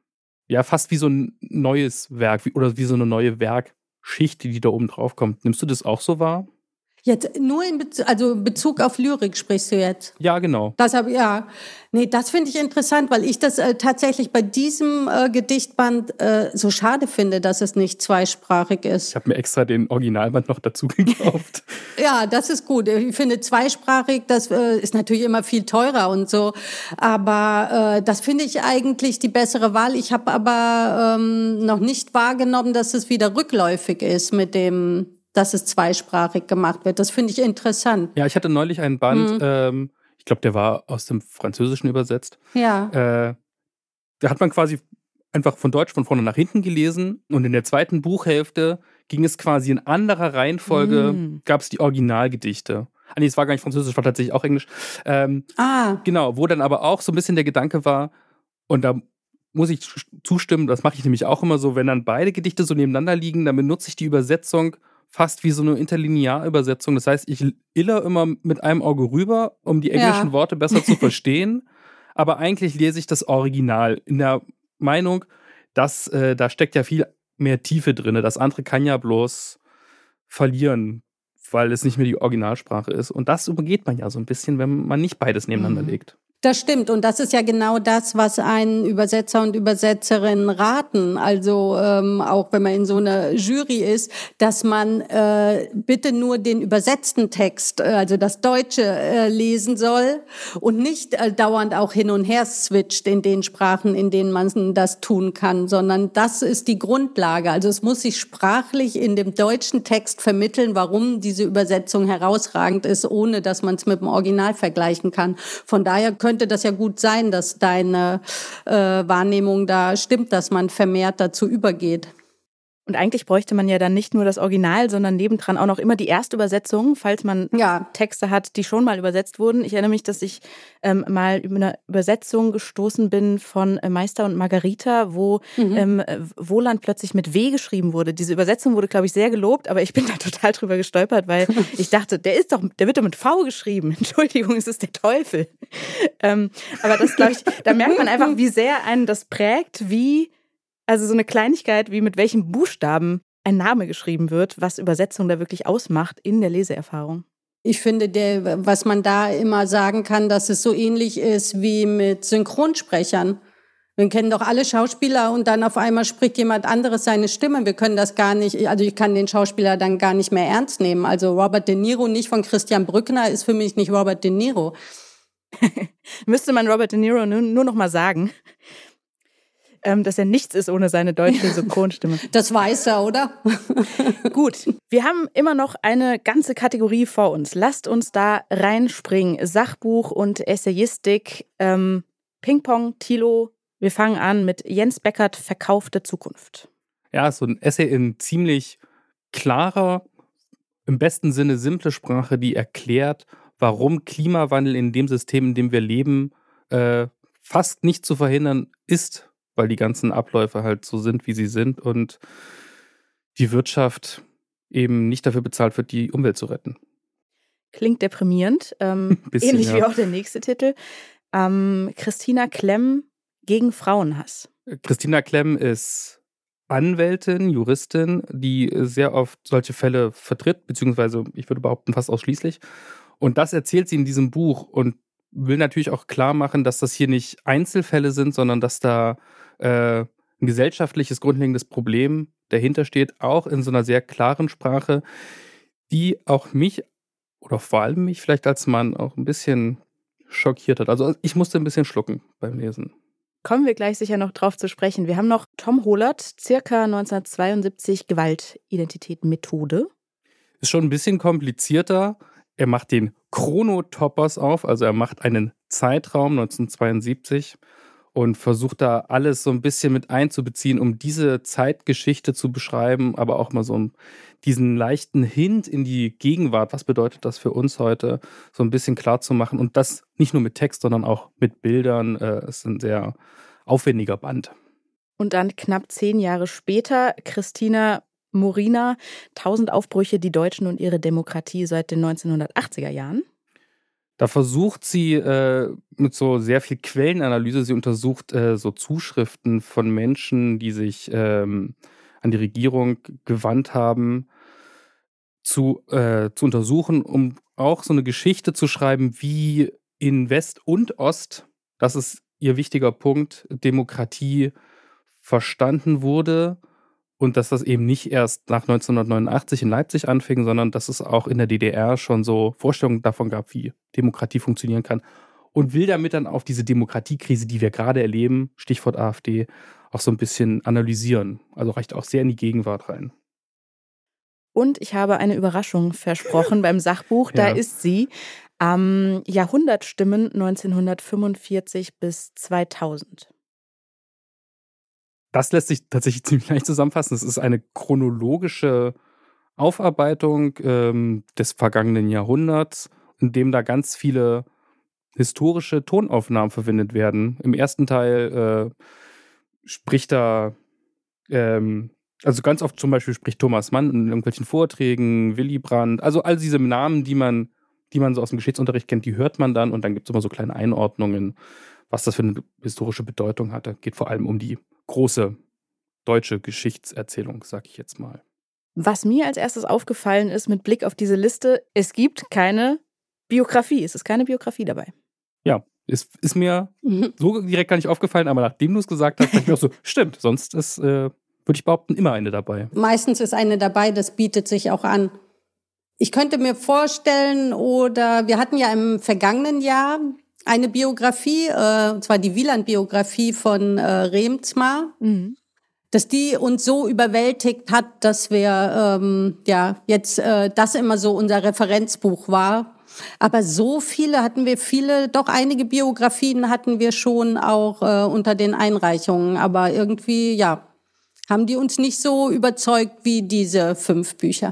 ja fast wie so ein neues Werk wie, oder wie so eine neue Werkschicht, die da oben drauf kommt. Nimmst du das auch so wahr? Jetzt nur in Bezug, also Bezug auf Lyrik sprichst du jetzt. Ja, genau. Das habe ja, nee, das finde ich interessant, weil ich das äh, tatsächlich bei diesem äh, Gedichtband äh, so schade finde, dass es nicht zweisprachig ist. Ich habe mir extra den Originalband noch dazu gekauft. Ja, das ist gut. Ich finde zweisprachig, das äh, ist natürlich immer viel teurer und so, aber äh, das finde ich eigentlich die bessere Wahl. Ich habe aber ähm, noch nicht wahrgenommen, dass es wieder rückläufig ist mit dem, dass es zweisprachig gemacht wird. Das finde ich interessant. Ja, ich hatte neulich einen Band, Mhm. ähm, ich glaube, der war aus dem Französischen übersetzt. Ja. Äh, da hat man quasi einfach von Deutsch von vorne nach hinten gelesen und in der zweiten Buchhälfte ging es quasi in anderer Reihenfolge, Mm. gab es die Originalgedichte. Ah, nee, es war gar nicht Französisch, war tatsächlich auch Englisch. Ähm, Ah, genau, wo dann aber auch so ein bisschen der Gedanke war, und da muss ich zustimmen, das mache ich nämlich auch immer so, wenn dann beide Gedichte so nebeneinander liegen, dann benutze ich die Übersetzung fast wie so eine Interlinearübersetzung. Das heißt, ich iller immer mit einem Auge rüber, um die englischen Ja. Worte besser zu verstehen. Aber eigentlich lese ich das Original in der Meinung, dass äh, da steckt ja viel mehr Tiefe drin. Das andere kann ja bloß verlieren, weil es nicht mehr die Originalsprache ist. Und das übergeht man ja so ein bisschen, wenn man nicht beides nebeneinander Mhm. legt. das stimmt. Und das ist ja genau das, was einen Übersetzer und Übersetzerinnen raten. Also ähm, auch wenn man in so einer Jury ist, dass man äh, bitte nur den übersetzten Text, äh, also das Deutsche, äh, lesen soll und nicht äh, dauernd auch hin und her switcht in den Sprachen, in denen man das tun kann, sondern das ist die Grundlage. Also es muss sich sprachlich in dem deutschen Text vermitteln, warum diese Übersetzung herausragend ist, ohne dass man es mit dem Original vergleichen kann. Von daher könnte das ja gut sein, dass deine äh, Wahrnehmung da stimmt, dass man vermehrt dazu übergeht. Und eigentlich bräuchte man ja dann nicht nur das Original, sondern nebendran auch noch immer die Erstübersetzung, falls man Ja. Texte hat, die schon mal übersetzt wurden. Ich erinnere mich, dass ich ähm, mal über eine Übersetzung gestoßen bin von äh, Meister und Margarita, wo Mhm. ähm, äh, Wohland plötzlich mit W geschrieben wurde. Diese Übersetzung wurde, glaube ich, sehr gelobt, aber ich bin da total drüber gestolpert, weil ich dachte, der ist doch, der wird doch mit V geschrieben. Entschuldigung, es ist der Teufel. ähm, aber das, glaube ich, da merkt man einfach, wie sehr einen das prägt, wie also so eine Kleinigkeit, wie mit welchen Buchstaben ein Name geschrieben wird, was Übersetzung da wirklich ausmacht in der Leseerfahrung. Ich finde, der, was man da immer sagen kann, dass es so ähnlich ist wie mit Synchronsprechern. Wir kennen doch alle Schauspieler und dann auf einmal spricht jemand anderes seine Stimme. Wir können das gar nicht, also ich kann den Schauspieler dann gar nicht mehr ernst nehmen. Also Robert De Niro nicht von Christian Brückner ist für mich nicht Robert De Niro. Müsste man Robert De Niro nur, nur noch mal sagen, ähm, dass er nichts ist ohne seine deutsche Synchronstimme. Das weiß er, oder? Gut, wir haben immer noch eine ganze Kategorie vor uns. Lasst uns da reinspringen. Sachbuch und Essayistik, ähm, Ping-Pong, Thilo. Wir fangen an mit Jens Beckert, Verkaufte Zukunft. Ja, so ein Essay in ziemlich klarer, im besten Sinne simple Sprache, die erklärt, warum Klimawandel in dem System, in dem wir leben, äh, fast nicht zu verhindern ist, weil die ganzen Abläufe halt so sind, wie sie sind. Und die Wirtschaft eben nicht dafür bezahlt wird, die Umwelt zu retten. Klingt deprimierend, ähm, Bisschen, ähnlich ja. wie auch der nächste Titel. Ähm, Christina Klemm gegen Frauenhass. Christina Klemm ist Anwältin, Juristin, die sehr oft solche Fälle vertritt, beziehungsweise ich würde behaupten fast ausschließlich. Und das erzählt sie in diesem Buch und will natürlich auch klar machen, dass das hier nicht Einzelfälle sind, sondern dass da äh, ein gesellschaftliches, grundlegendes Problem dahinter steht, auch in so einer sehr klaren Sprache, die auch mich oder vor allem mich vielleicht als Mann auch ein bisschen schockiert hat. Also ich musste ein bisschen schlucken beim Lesen. Kommen wir gleich sicher noch drauf zu sprechen. Wir haben noch Tom Hollert, circa neunzehnhundertzweiundsiebzig, Gewalt, Identität, Methode. Ist schon ein bisschen komplizierter. Er macht den Chronotopos auf, also er macht einen Zeitraum neunzehnhundertzweiundsiebzig und versucht da alles so ein bisschen mit einzubeziehen, um diese Zeitgeschichte zu beschreiben, aber auch mal so einen, diesen leichten Hint in die Gegenwart, was bedeutet das für uns heute, so ein bisschen klar zu machen. Und das nicht nur mit Text, sondern auch mit Bildern. Es ist ein sehr aufwendiger Band. Und dann knapp zehn Jahre später Christina Morina, Tausend Aufbrüche, die Deutschen und ihre Demokratie seit den neunzehnhundertachtziger Jahren. Da versucht sie äh, mit so sehr viel Quellenanalyse, sie untersucht äh, so Zuschriften von Menschen, die sich ähm, an die Regierung gewandt haben, zu, äh, zu untersuchen, um auch so eine Geschichte zu schreiben, wie in West und Ost, das ist ihr wichtiger Punkt, Demokratie verstanden wurde. Und dass das eben nicht erst nach neunzehnhundertneunundachtzig in Leipzig anfing, sondern dass es auch in der D D R schon so Vorstellungen davon gab, wie Demokratie funktionieren kann. Und will damit dann auf diese Demokratiekrise, die wir gerade erleben, Stichwort AfD, auch so ein bisschen analysieren. Also reicht auch sehr in die Gegenwart rein. Und ich habe eine Überraschung versprochen beim Sachbuch. Da Ja. ist sie. Ähm, Jahrhundertstimmen neunzehnhundertfünfundvierzig bis zweitausend. Das lässt sich tatsächlich ziemlich leicht zusammenfassen. Es ist eine chronologische Aufarbeitung ähm, des vergangenen Jahrhunderts, in dem da ganz viele historische Tonaufnahmen verwendet werden. Im ersten Teil äh, spricht da, ähm, also ganz oft zum Beispiel spricht Thomas Mann in irgendwelchen Vorträgen, Willy Brandt, also all diese Namen, die man, die man so aus dem Geschichtsunterricht kennt, die hört man dann und dann gibt es immer so kleine Einordnungen, was das für eine historische Bedeutung hatte. Geht vor allem um die große deutsche Geschichtserzählung, sag ich jetzt mal. Was mir als erstes aufgefallen ist mit Blick auf diese Liste, es gibt keine Biografie. Es ist keine Biografie dabei. Ja, ist, ist mir Mhm. so direkt gar nicht aufgefallen, aber nachdem du es gesagt hast, dachte ich mir auch so, stimmt, sonst ist, äh, würde ich behaupten, immer eine dabei. Meistens ist eine dabei, das bietet sich auch an. Ich könnte mir vorstellen, oder wir hatten ja im vergangenen Jahr eine Biografie, äh, und zwar die Wieland-Biografie von äh, Reemtsma, Mhm. dass die uns so überwältigt hat, dass wir ähm, ja jetzt äh, das immer so unser Referenzbuch war. Aber so viele hatten wir, viele, doch einige Biografien hatten wir schon auch äh, unter den Einreichungen. Aber irgendwie, ja, haben die uns nicht so überzeugt wie diese fünf Bücher.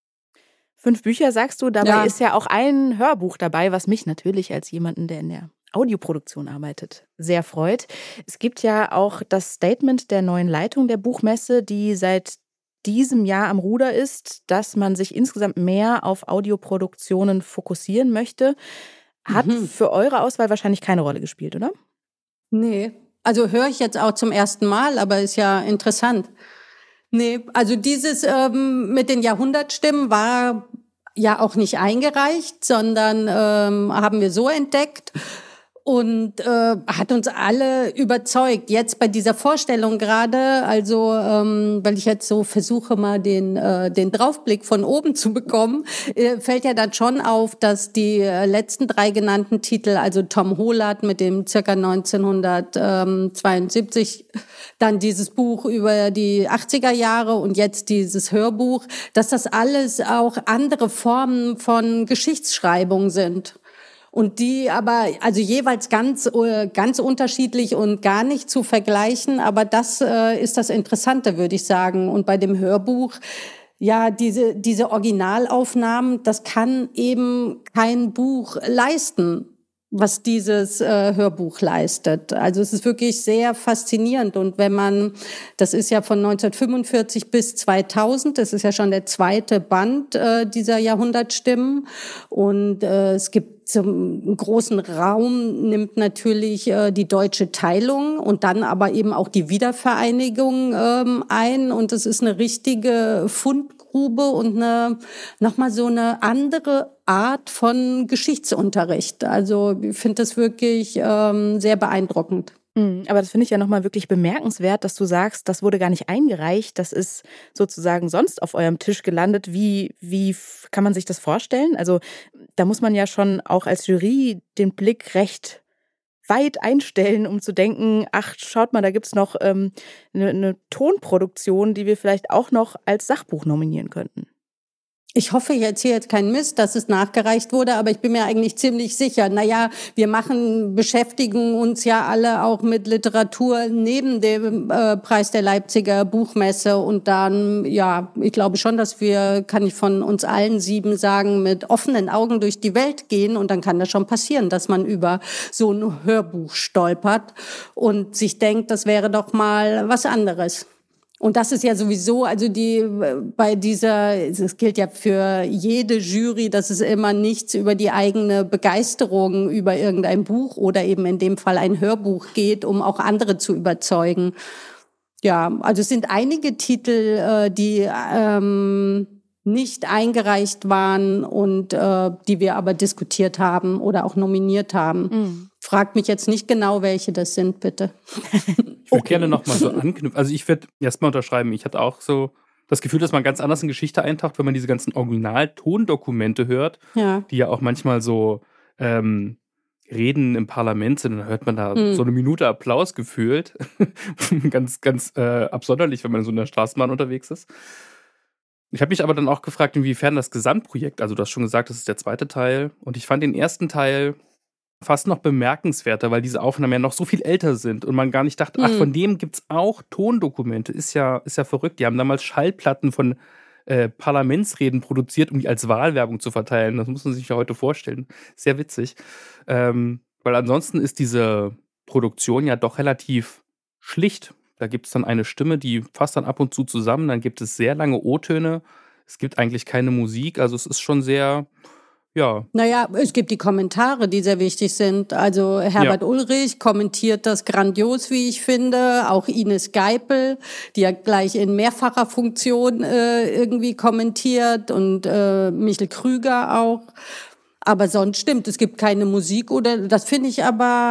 Fünf Bücher, sagst du, dabei Ja. ist ja auch ein Hörbuch dabei, was mich natürlich als jemanden, der in der Audioproduktion arbeitet, sehr freut. Es gibt ja auch das Statement der neuen Leitung der Buchmesse, die seit diesem Jahr am Ruder ist, dass man sich insgesamt mehr auf Audioproduktionen fokussieren möchte. Hat Mhm. für eure Auswahl wahrscheinlich keine Rolle gespielt, oder? Nee, also höre ich jetzt auch zum ersten Mal, aber ist ja interessant. Nee, also dieses ähm, mit den Jahrhundertstimmen war ja auch nicht eingereicht, sondern ähm, haben wir so entdeckt und äh, hat uns alle überzeugt. Jetzt bei dieser Vorstellung gerade, also ähm, weil ich jetzt so versuche mal den äh, den Draufblick von oben zu bekommen, äh, fällt ja dann schon auf, dass die äh, letzten drei genannten Titel, also Tom Hollert mit dem circa neunzehnhundertzweiundsiebzig, dann dieses Buch über die achtziger Jahre und jetzt dieses Hörbuch, dass das alles auch andere Formen von Geschichtsschreibung sind. Und die aber, also jeweils ganz, äh, ganz unterschiedlich und gar nicht zu vergleichen. Aber das äh, ist das Interessante, würde ich sagen. Und bei dem Hörbuch, ja, diese, diese Originalaufnahmen, das kann eben kein Buch leisten. was dieses äh, Hörbuch leistet. Also es ist wirklich sehr faszinierend. Und wenn man, das ist ja von neunzehnhundertfünfundvierzig bis zweitausend, das ist ja schon der zweite Band äh, dieser Jahrhundertstimmen. Und äh, es gibt zum großen Raum nimmt natürlich äh, die deutsche Teilung und dann aber eben auch die Wiedervereinigung ähm, ein. Und es ist eine richtige Fundgrube und eine, nochmal so eine andere Art von Geschichtsunterricht. Also ich finde das wirklich ähm, sehr beeindruckend. Aber das finde ich ja nochmal wirklich bemerkenswert, dass du sagst, das wurde gar nicht eingereicht, das ist sozusagen sonst auf eurem Tisch gelandet. Wie, wie kann man sich das vorstellen? Also da muss man ja schon auch als Jury den Blick recht weit einstellen, um zu denken, ach, schaut mal, da gibt es noch ähm, eine, eine Tonproduktion, die wir vielleicht auch noch als Sachbuch nominieren könnten. Ich hoffe, ich erzähle jetzt keinen Mist, dass es nachgereicht wurde, aber ich bin mir eigentlich ziemlich sicher. Naja, wir machen, beschäftigen uns ja alle auch mit Literatur neben dem äh, Preis der Leipziger Buchmesse und dann, ja, ich glaube schon, dass wir, kann ich von uns allen sieben sagen, mit offenen Augen durch die Welt gehen und dann kann das schon passieren, dass man über so ein Hörbuch stolpert und sich denkt, das wäre doch mal was anderes. Und das ist ja sowieso, also die bei dieser, es gilt ja für jede Jury, dass es immer nichts über die eigene Begeisterung über irgendein Buch oder eben in dem Fall ein Hörbuch geht, um auch andere zu überzeugen. Ja, also es sind einige Titel, die ähm, nicht eingereicht waren und äh, die wir aber diskutiert haben oder auch nominiert haben. Mhm. Fragt mich jetzt nicht genau, welche das sind, bitte. Ich würde okay. gerne nochmal so anknüpfen. Also ich würde erstmal unterschreiben, ich hatte auch so das Gefühl, dass man ganz anders in Geschichte eintaucht, wenn man diese ganzen Original-Tondokumente hört, ja. die ja auch manchmal so ähm, Reden im Parlament sind. Dann hört man da mhm. so eine Minute Applaus gefühlt. ganz, ganz äh, absonderlich, wenn man in so einer Straßenbahn unterwegs ist. Ich habe mich aber dann auch gefragt, inwiefern das Gesamtprojekt, also du hast schon gesagt, das ist der zweite Teil. Und ich fand den ersten Teil fast noch bemerkenswerter, weil diese Aufnahmen ja noch so viel älter sind und man gar nicht dachte, mhm. ach, von dem gibt's auch Tondokumente. Ist ja, ist ja verrückt. Die haben damals Schallplatten von äh, Parlamentsreden produziert, um die als Wahlwerbung zu verteilen. Das muss man sich ja heute vorstellen. Sehr witzig. Ähm, weil ansonsten ist diese Produktion ja doch relativ schlicht. Da gibt es dann eine Stimme, die fasst dann ab und zu zusammen. Dann gibt es sehr lange O-Töne. Es gibt eigentlich keine Musik. Also es ist schon sehr... Ja. Naja, es gibt die Kommentare, die sehr wichtig sind. Also Herbert ja. Ulrich kommentiert das grandios, wie ich finde. Auch Ines Geipel, die ja gleich in mehrfacher Funktion äh, irgendwie kommentiert. Und äh, Michel Krüger auch. Aber sonst stimmt, es gibt keine Musik. Oder das finde ich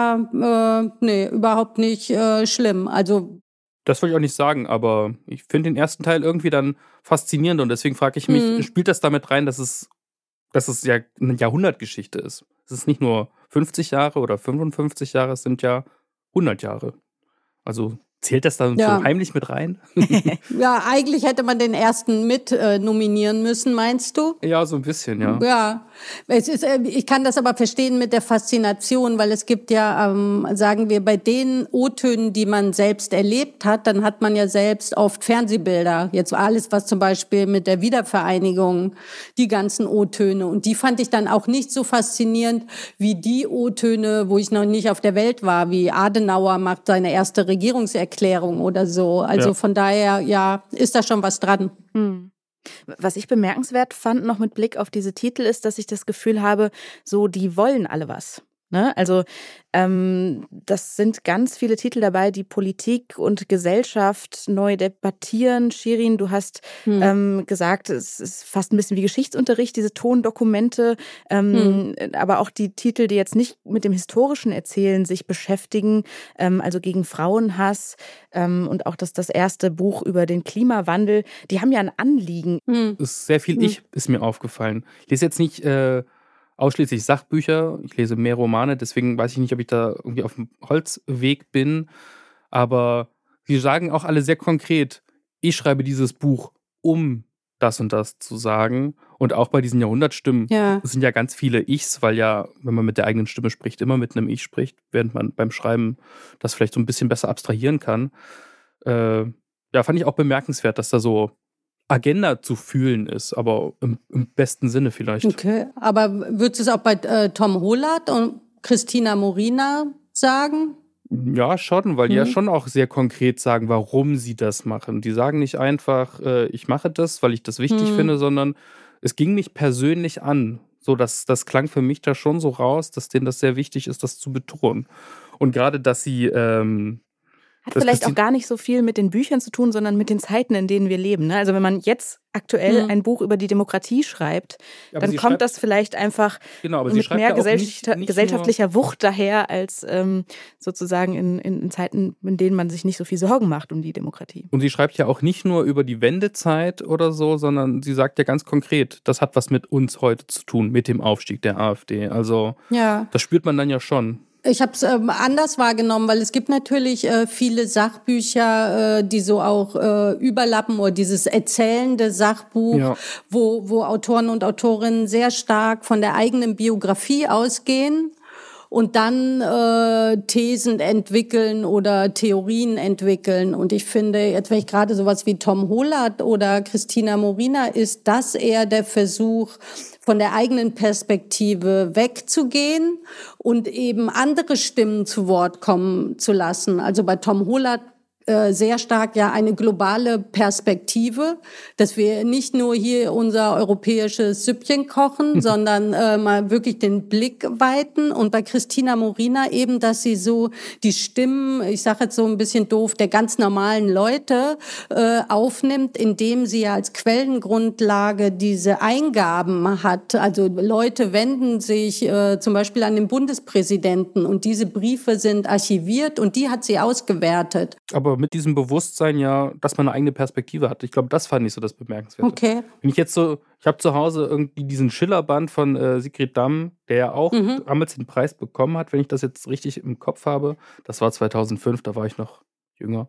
aber äh, nee, überhaupt nicht äh, schlimm. Also das wollte ich auch nicht sagen, aber ich finde den ersten Teil irgendwie dann faszinierend. Und deswegen frage ich mich, hm. spielt das damit rein, dass es dass es ja eine Jahrhundertgeschichte ist. Es ist nicht nur fünfzig Jahre oder fünfundfünfzig Jahre, es sind ja hundert Jahre. Also zählt das dann ja. so heimlich mit rein? Ja, eigentlich hätte man den ersten mit äh, nominieren müssen, meinst du? Ja, so ein bisschen, ja. Ja, es ist, äh, ich kann das aber verstehen mit der Faszination, weil es gibt ja, ähm, sagen wir, bei den O-Tönen, die man selbst erlebt hat, dann hat man ja selbst oft Fernsehbilder. Jetzt alles, was zum Beispiel mit der Wiedervereinigung, die ganzen O-Töne. Und die fand ich dann auch nicht so faszinierend wie die O-Töne, wo ich noch nicht auf der Welt war, wie Adenauer macht seine erste Regierungserklärung. Erklärung oder so. Also ja. von daher, ja, ist da schon was dran. Hm. Was ich bemerkenswert fand, noch mit Blick auf diese Titel, ist, dass ich das Gefühl habe, so, die wollen alle was. Ne? Also ähm, das sind ganz viele Titel dabei, die Politik und Gesellschaft neu debattieren. Shirin, du hast hm. ähm, gesagt, es ist fast ein bisschen wie Geschichtsunterricht, diese Tondokumente, ähm, hm. aber auch die Titel, die jetzt nicht mit dem historischen Erzählen sich beschäftigen, ähm, also gegen Frauenhass ähm, und auch das, das erste Buch über den Klimawandel, die haben ja ein Anliegen. Hm. Es ist sehr viel hm. Ich, ist mir aufgefallen. Ich lese jetzt nicht äh ausschließlich Sachbücher. Ich lese mehr Romane, deswegen weiß ich nicht, ob ich da irgendwie auf dem Holzweg bin. Aber sie sagen auch alle sehr konkret, ich schreibe dieses Buch, um das und das zu sagen. Und auch bei diesen Jahrhundertstimmen ja. sind ja ganz viele Ichs, weil ja, wenn man mit der eigenen Stimme spricht, immer mit einem Ich spricht, während man beim Schreiben das vielleicht so ein bisschen besser abstrahieren kann. Äh, ja, fand ich auch bemerkenswert, dass da so Agenda zu fühlen ist, aber im, im besten Sinne vielleicht. Okay, aber würdest du es auch bei äh, Tom Hollert und Christina Morina sagen? Ja, schon, weil die ja Mhm. schon auch sehr konkret sagen, warum sie das machen. Die sagen nicht einfach, äh, ich mache das, weil ich das wichtig Mhm. finde, sondern es ging mich persönlich an. So, das, das klang für mich da schon so raus, dass denen das sehr wichtig ist, das zu betonen. Und gerade, dass sie ähm, Hat Das vielleicht auch Christi- gar nicht so viel mit den Büchern zu tun, sondern mit den Zeiten, in denen wir leben. Ne? Also wenn man jetzt aktuell Mhm. ein Buch über die Demokratie schreibt, Ja, aber dann sie kommt schreibt- das vielleicht einfach Genau, aber sie mit schreibt mehr ja auch gesell nicht- nicht gesellschaftlicher Wucht daher, als ähm, sozusagen in, in, in Zeiten, in denen man sich nicht so viel Sorgen macht um die Demokratie. Und sie schreibt ja auch nicht nur über die Wendezeit oder so, sondern sie sagt ja ganz konkret, das hat was mit uns heute zu tun, mit dem Aufstieg der AfD. Also Ja. das spürt man dann ja schon. Ich habe es ähm, anders wahrgenommen, weil es gibt natürlich äh, viele Sachbücher, äh, die so auch äh, überlappen, oder dieses erzählende Sachbuch, Ja. wo, wo Autoren und Autorinnen sehr stark von der eigenen Biografie ausgehen und dann äh, Thesen entwickeln oder Theorien entwickeln. Und ich finde, jetzt wenn ich gerade sowas wie Tom Hollert oder Christina Morina, ist das eher der Versuch, von der eigenen Perspektive wegzugehen und eben andere Stimmen zu Wort kommen zu lassen. Also bei Tom Hollert äh, sehr stark ja eine globale Perspektive, dass wir nicht nur hier unser europäisches Süppchen kochen, sondern äh, mal wirklich den Blick weiten. Und bei Christina Morina eben, dass sie so die Stimmen, ich sage jetzt so ein bisschen doof, der ganz normalen Leute äh, aufnimmt, indem sie ja als Quellengrundlage diese Eingaben hat. Also Leute wenden sich äh, zum Beispiel an den Bundespräsidenten und diese Briefe sind archiviert und die hat sie ausgewertet. Aber mit diesem Bewusstsein ja, dass man eine eigene Perspektive hat. Ich glaube, das fand ich so das Bemerkenswerte. Okay. Wenn ich jetzt so, ich habe zu Hause irgendwie diesen Schillerband von äh, Sigrid Damm, der ja auch Mhm. damals den Preis bekommen hat, wenn ich das jetzt richtig im Kopf habe. Das war zweitausendfünf, da war ich noch jünger.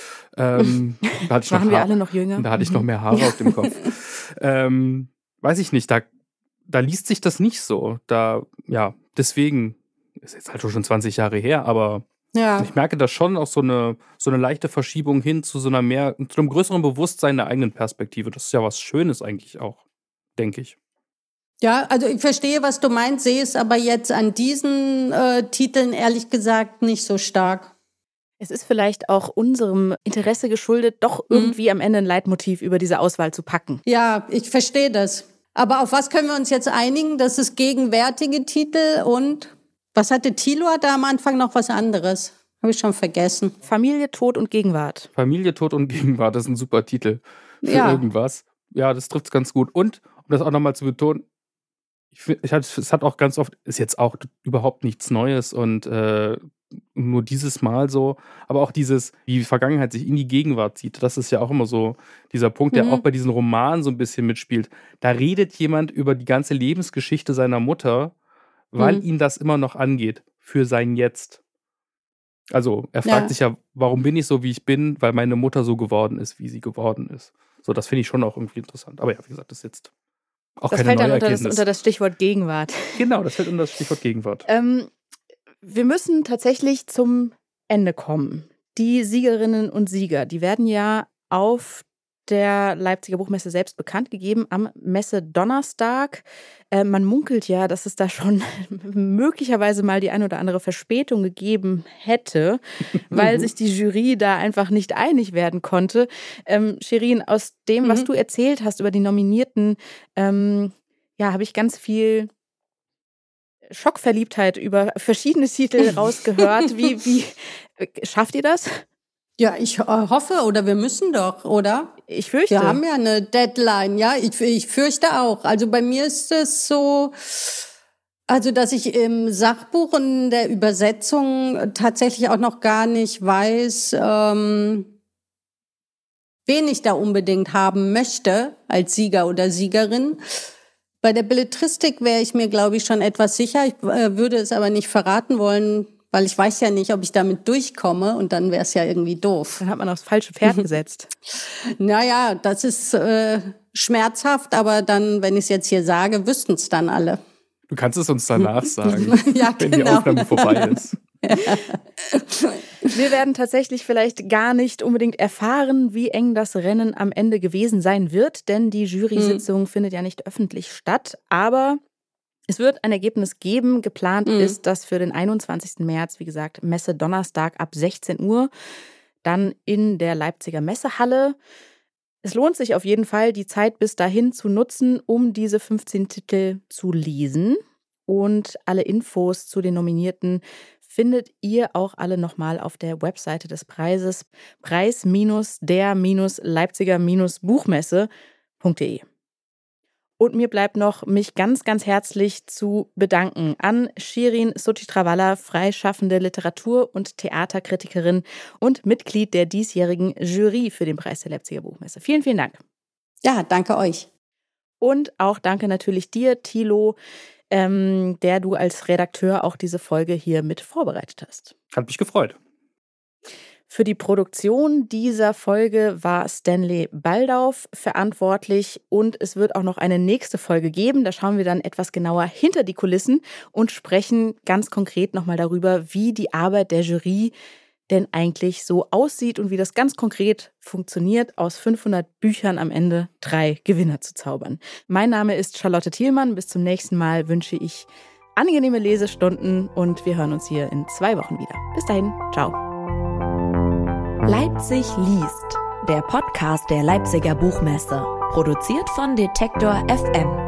Ähm, da hatte ich noch Waren wir Haar- alle noch jünger? Da hatte ich noch mehr Haare auf dem Kopf. ähm, weiß ich nicht, da, da liest sich das nicht so. Da, ja, deswegen, ist jetzt halt schon zwanzig Jahre her, aber Ja. ich merke da schon auch so eine, so eine leichte Verschiebung hin zu so einer mehr, zu einem größeren Bewusstsein der eigenen Perspektive. Das ist ja was Schönes eigentlich auch, denke ich. Ja, also ich verstehe, was du meinst, sehe es aber jetzt an diesen äh, Titeln ehrlich gesagt nicht so stark. Es ist vielleicht auch unserem Interesse geschuldet, doch irgendwie am Ende ein Leitmotiv über diese Auswahl zu packen. Ja, ich verstehe das. Aber auf was können wir uns jetzt einigen? Das ist gegenwärtige Titel und was hatte Thilo da am Anfang noch was anderes? Habe ich schon vergessen. Familie, Tod und Gegenwart. Familie, Tod und Gegenwart, das ist ein super Titel für Ja. irgendwas. Ja, das trifft es ganz gut. Und, um das auch nochmal zu betonen, ich find, ich hat, es hat auch ganz oft, ist jetzt auch überhaupt nichts Neues und äh, nur dieses Mal so, aber auch dieses, wie die Vergangenheit sich in die Gegenwart zieht, das ist ja auch immer so dieser Punkt, der Mhm. auch bei diesen Romanen so ein bisschen mitspielt. Da redet jemand über die ganze Lebensgeschichte seiner Mutter, weil Mhm. ihn das immer noch angeht, für sein Jetzt. Also er fragt Ja. sich ja, warum bin ich so, wie ich bin, weil meine Mutter so geworden ist, wie sie geworden ist. So, das finde ich schon auch irgendwie interessant. Aber ja, wie gesagt, das ist jetzt auch Das keine fällt neue dann unter das, Erkenntnis. unter das Stichwort Gegenwart. Genau, das fällt unter das Stichwort Gegenwart. Ähm, wir müssen tatsächlich zum Ende kommen. Die Siegerinnen und Sieger, die werden ja auf der Leipziger Buchmesse selbst bekannt gegeben am Messe-Donnerstag. Äh, man munkelt ja, dass es da schon möglicherweise mal die ein oder andere Verspätung gegeben hätte, weil sich die Jury da einfach nicht einig werden konnte. Ähm, Shirin, aus dem, was Mhm. du erzählt hast über die Nominierten, ähm, ja, habe ich ganz viel Schockverliebtheit über verschiedene Titel rausgehört. Wie, wie schafft ihr das? Ja, ich äh, hoffe, oder wir müssen doch, oder? Ich fürchte. Wir haben ja eine Deadline, ja. Ich, ich fürchte auch. Also bei mir ist es so, also dass ich im Sachbuch und in der Übersetzung tatsächlich auch noch gar nicht weiß, ähm, wen ich da unbedingt haben möchte als Sieger oder Siegerin. Bei der Belletristik wäre ich mir, glaube ich, schon etwas sicher. Ich äh, würde es aber nicht verraten wollen, weil ich weiß ja nicht, ob ich damit durchkomme und dann wäre es ja irgendwie doof. Dann hat man aufs falsche Pferd gesetzt. Naja, das ist äh, schmerzhaft, aber dann, wenn ich es jetzt hier sage, wüssten es dann alle. Du kannst es uns danach sagen, Ja, wenn die genau. Aufnahme vorbei ist. Wir werden tatsächlich vielleicht gar nicht unbedingt erfahren, wie eng das Rennen am Ende gewesen sein wird, denn die Jury-Sitzung findet ja nicht öffentlich statt. Aber Es wird ein Ergebnis geben. Geplant Mhm. ist das für den einundzwanzigsten März, wie gesagt, Messe Donnerstag ab sechzehn Uhr, dann in der Leipziger Messehalle. Es lohnt sich auf jeden Fall, die Zeit bis dahin zu nutzen, um diese fünfzehn Titel zu lesen. Und alle Infos zu den Nominierten findet ihr auch alle nochmal auf der Webseite des Preises, preis der Leipziger Buchmesse punkt de. Und mir bleibt noch, mich ganz, ganz herzlich zu bedanken an Shirin Suchitrawala, freischaffende Literatur- und Theaterkritikerin und Mitglied der diesjährigen Jury für den Preis der Leipziger Buchmesse. Vielen, vielen Dank. Ja, danke euch. Und auch danke natürlich dir, Thilo, ähm, der du als Redakteur auch diese Folge hier mit vorbereitet hast. Hat mich gefreut. Für die Produktion dieser Folge war Stanley Baldauf verantwortlich und es wird auch noch eine nächste Folge geben. Da schauen wir dann etwas genauer hinter die Kulissen und sprechen ganz konkret nochmal darüber, wie die Arbeit der Jury denn eigentlich so aussieht und wie das ganz konkret funktioniert, aus fünfhundert Büchern am Ende drei Gewinner zu zaubern. Mein Name ist Charlotte Thielmann. Bis zum nächsten Mal wünsche ich angenehme Lesestunden und wir hören uns hier in zwei Wochen wieder. Bis dahin, ciao. Leipzig liest, der Podcast der Leipziger Buchmesse, produziert von Detektor F M.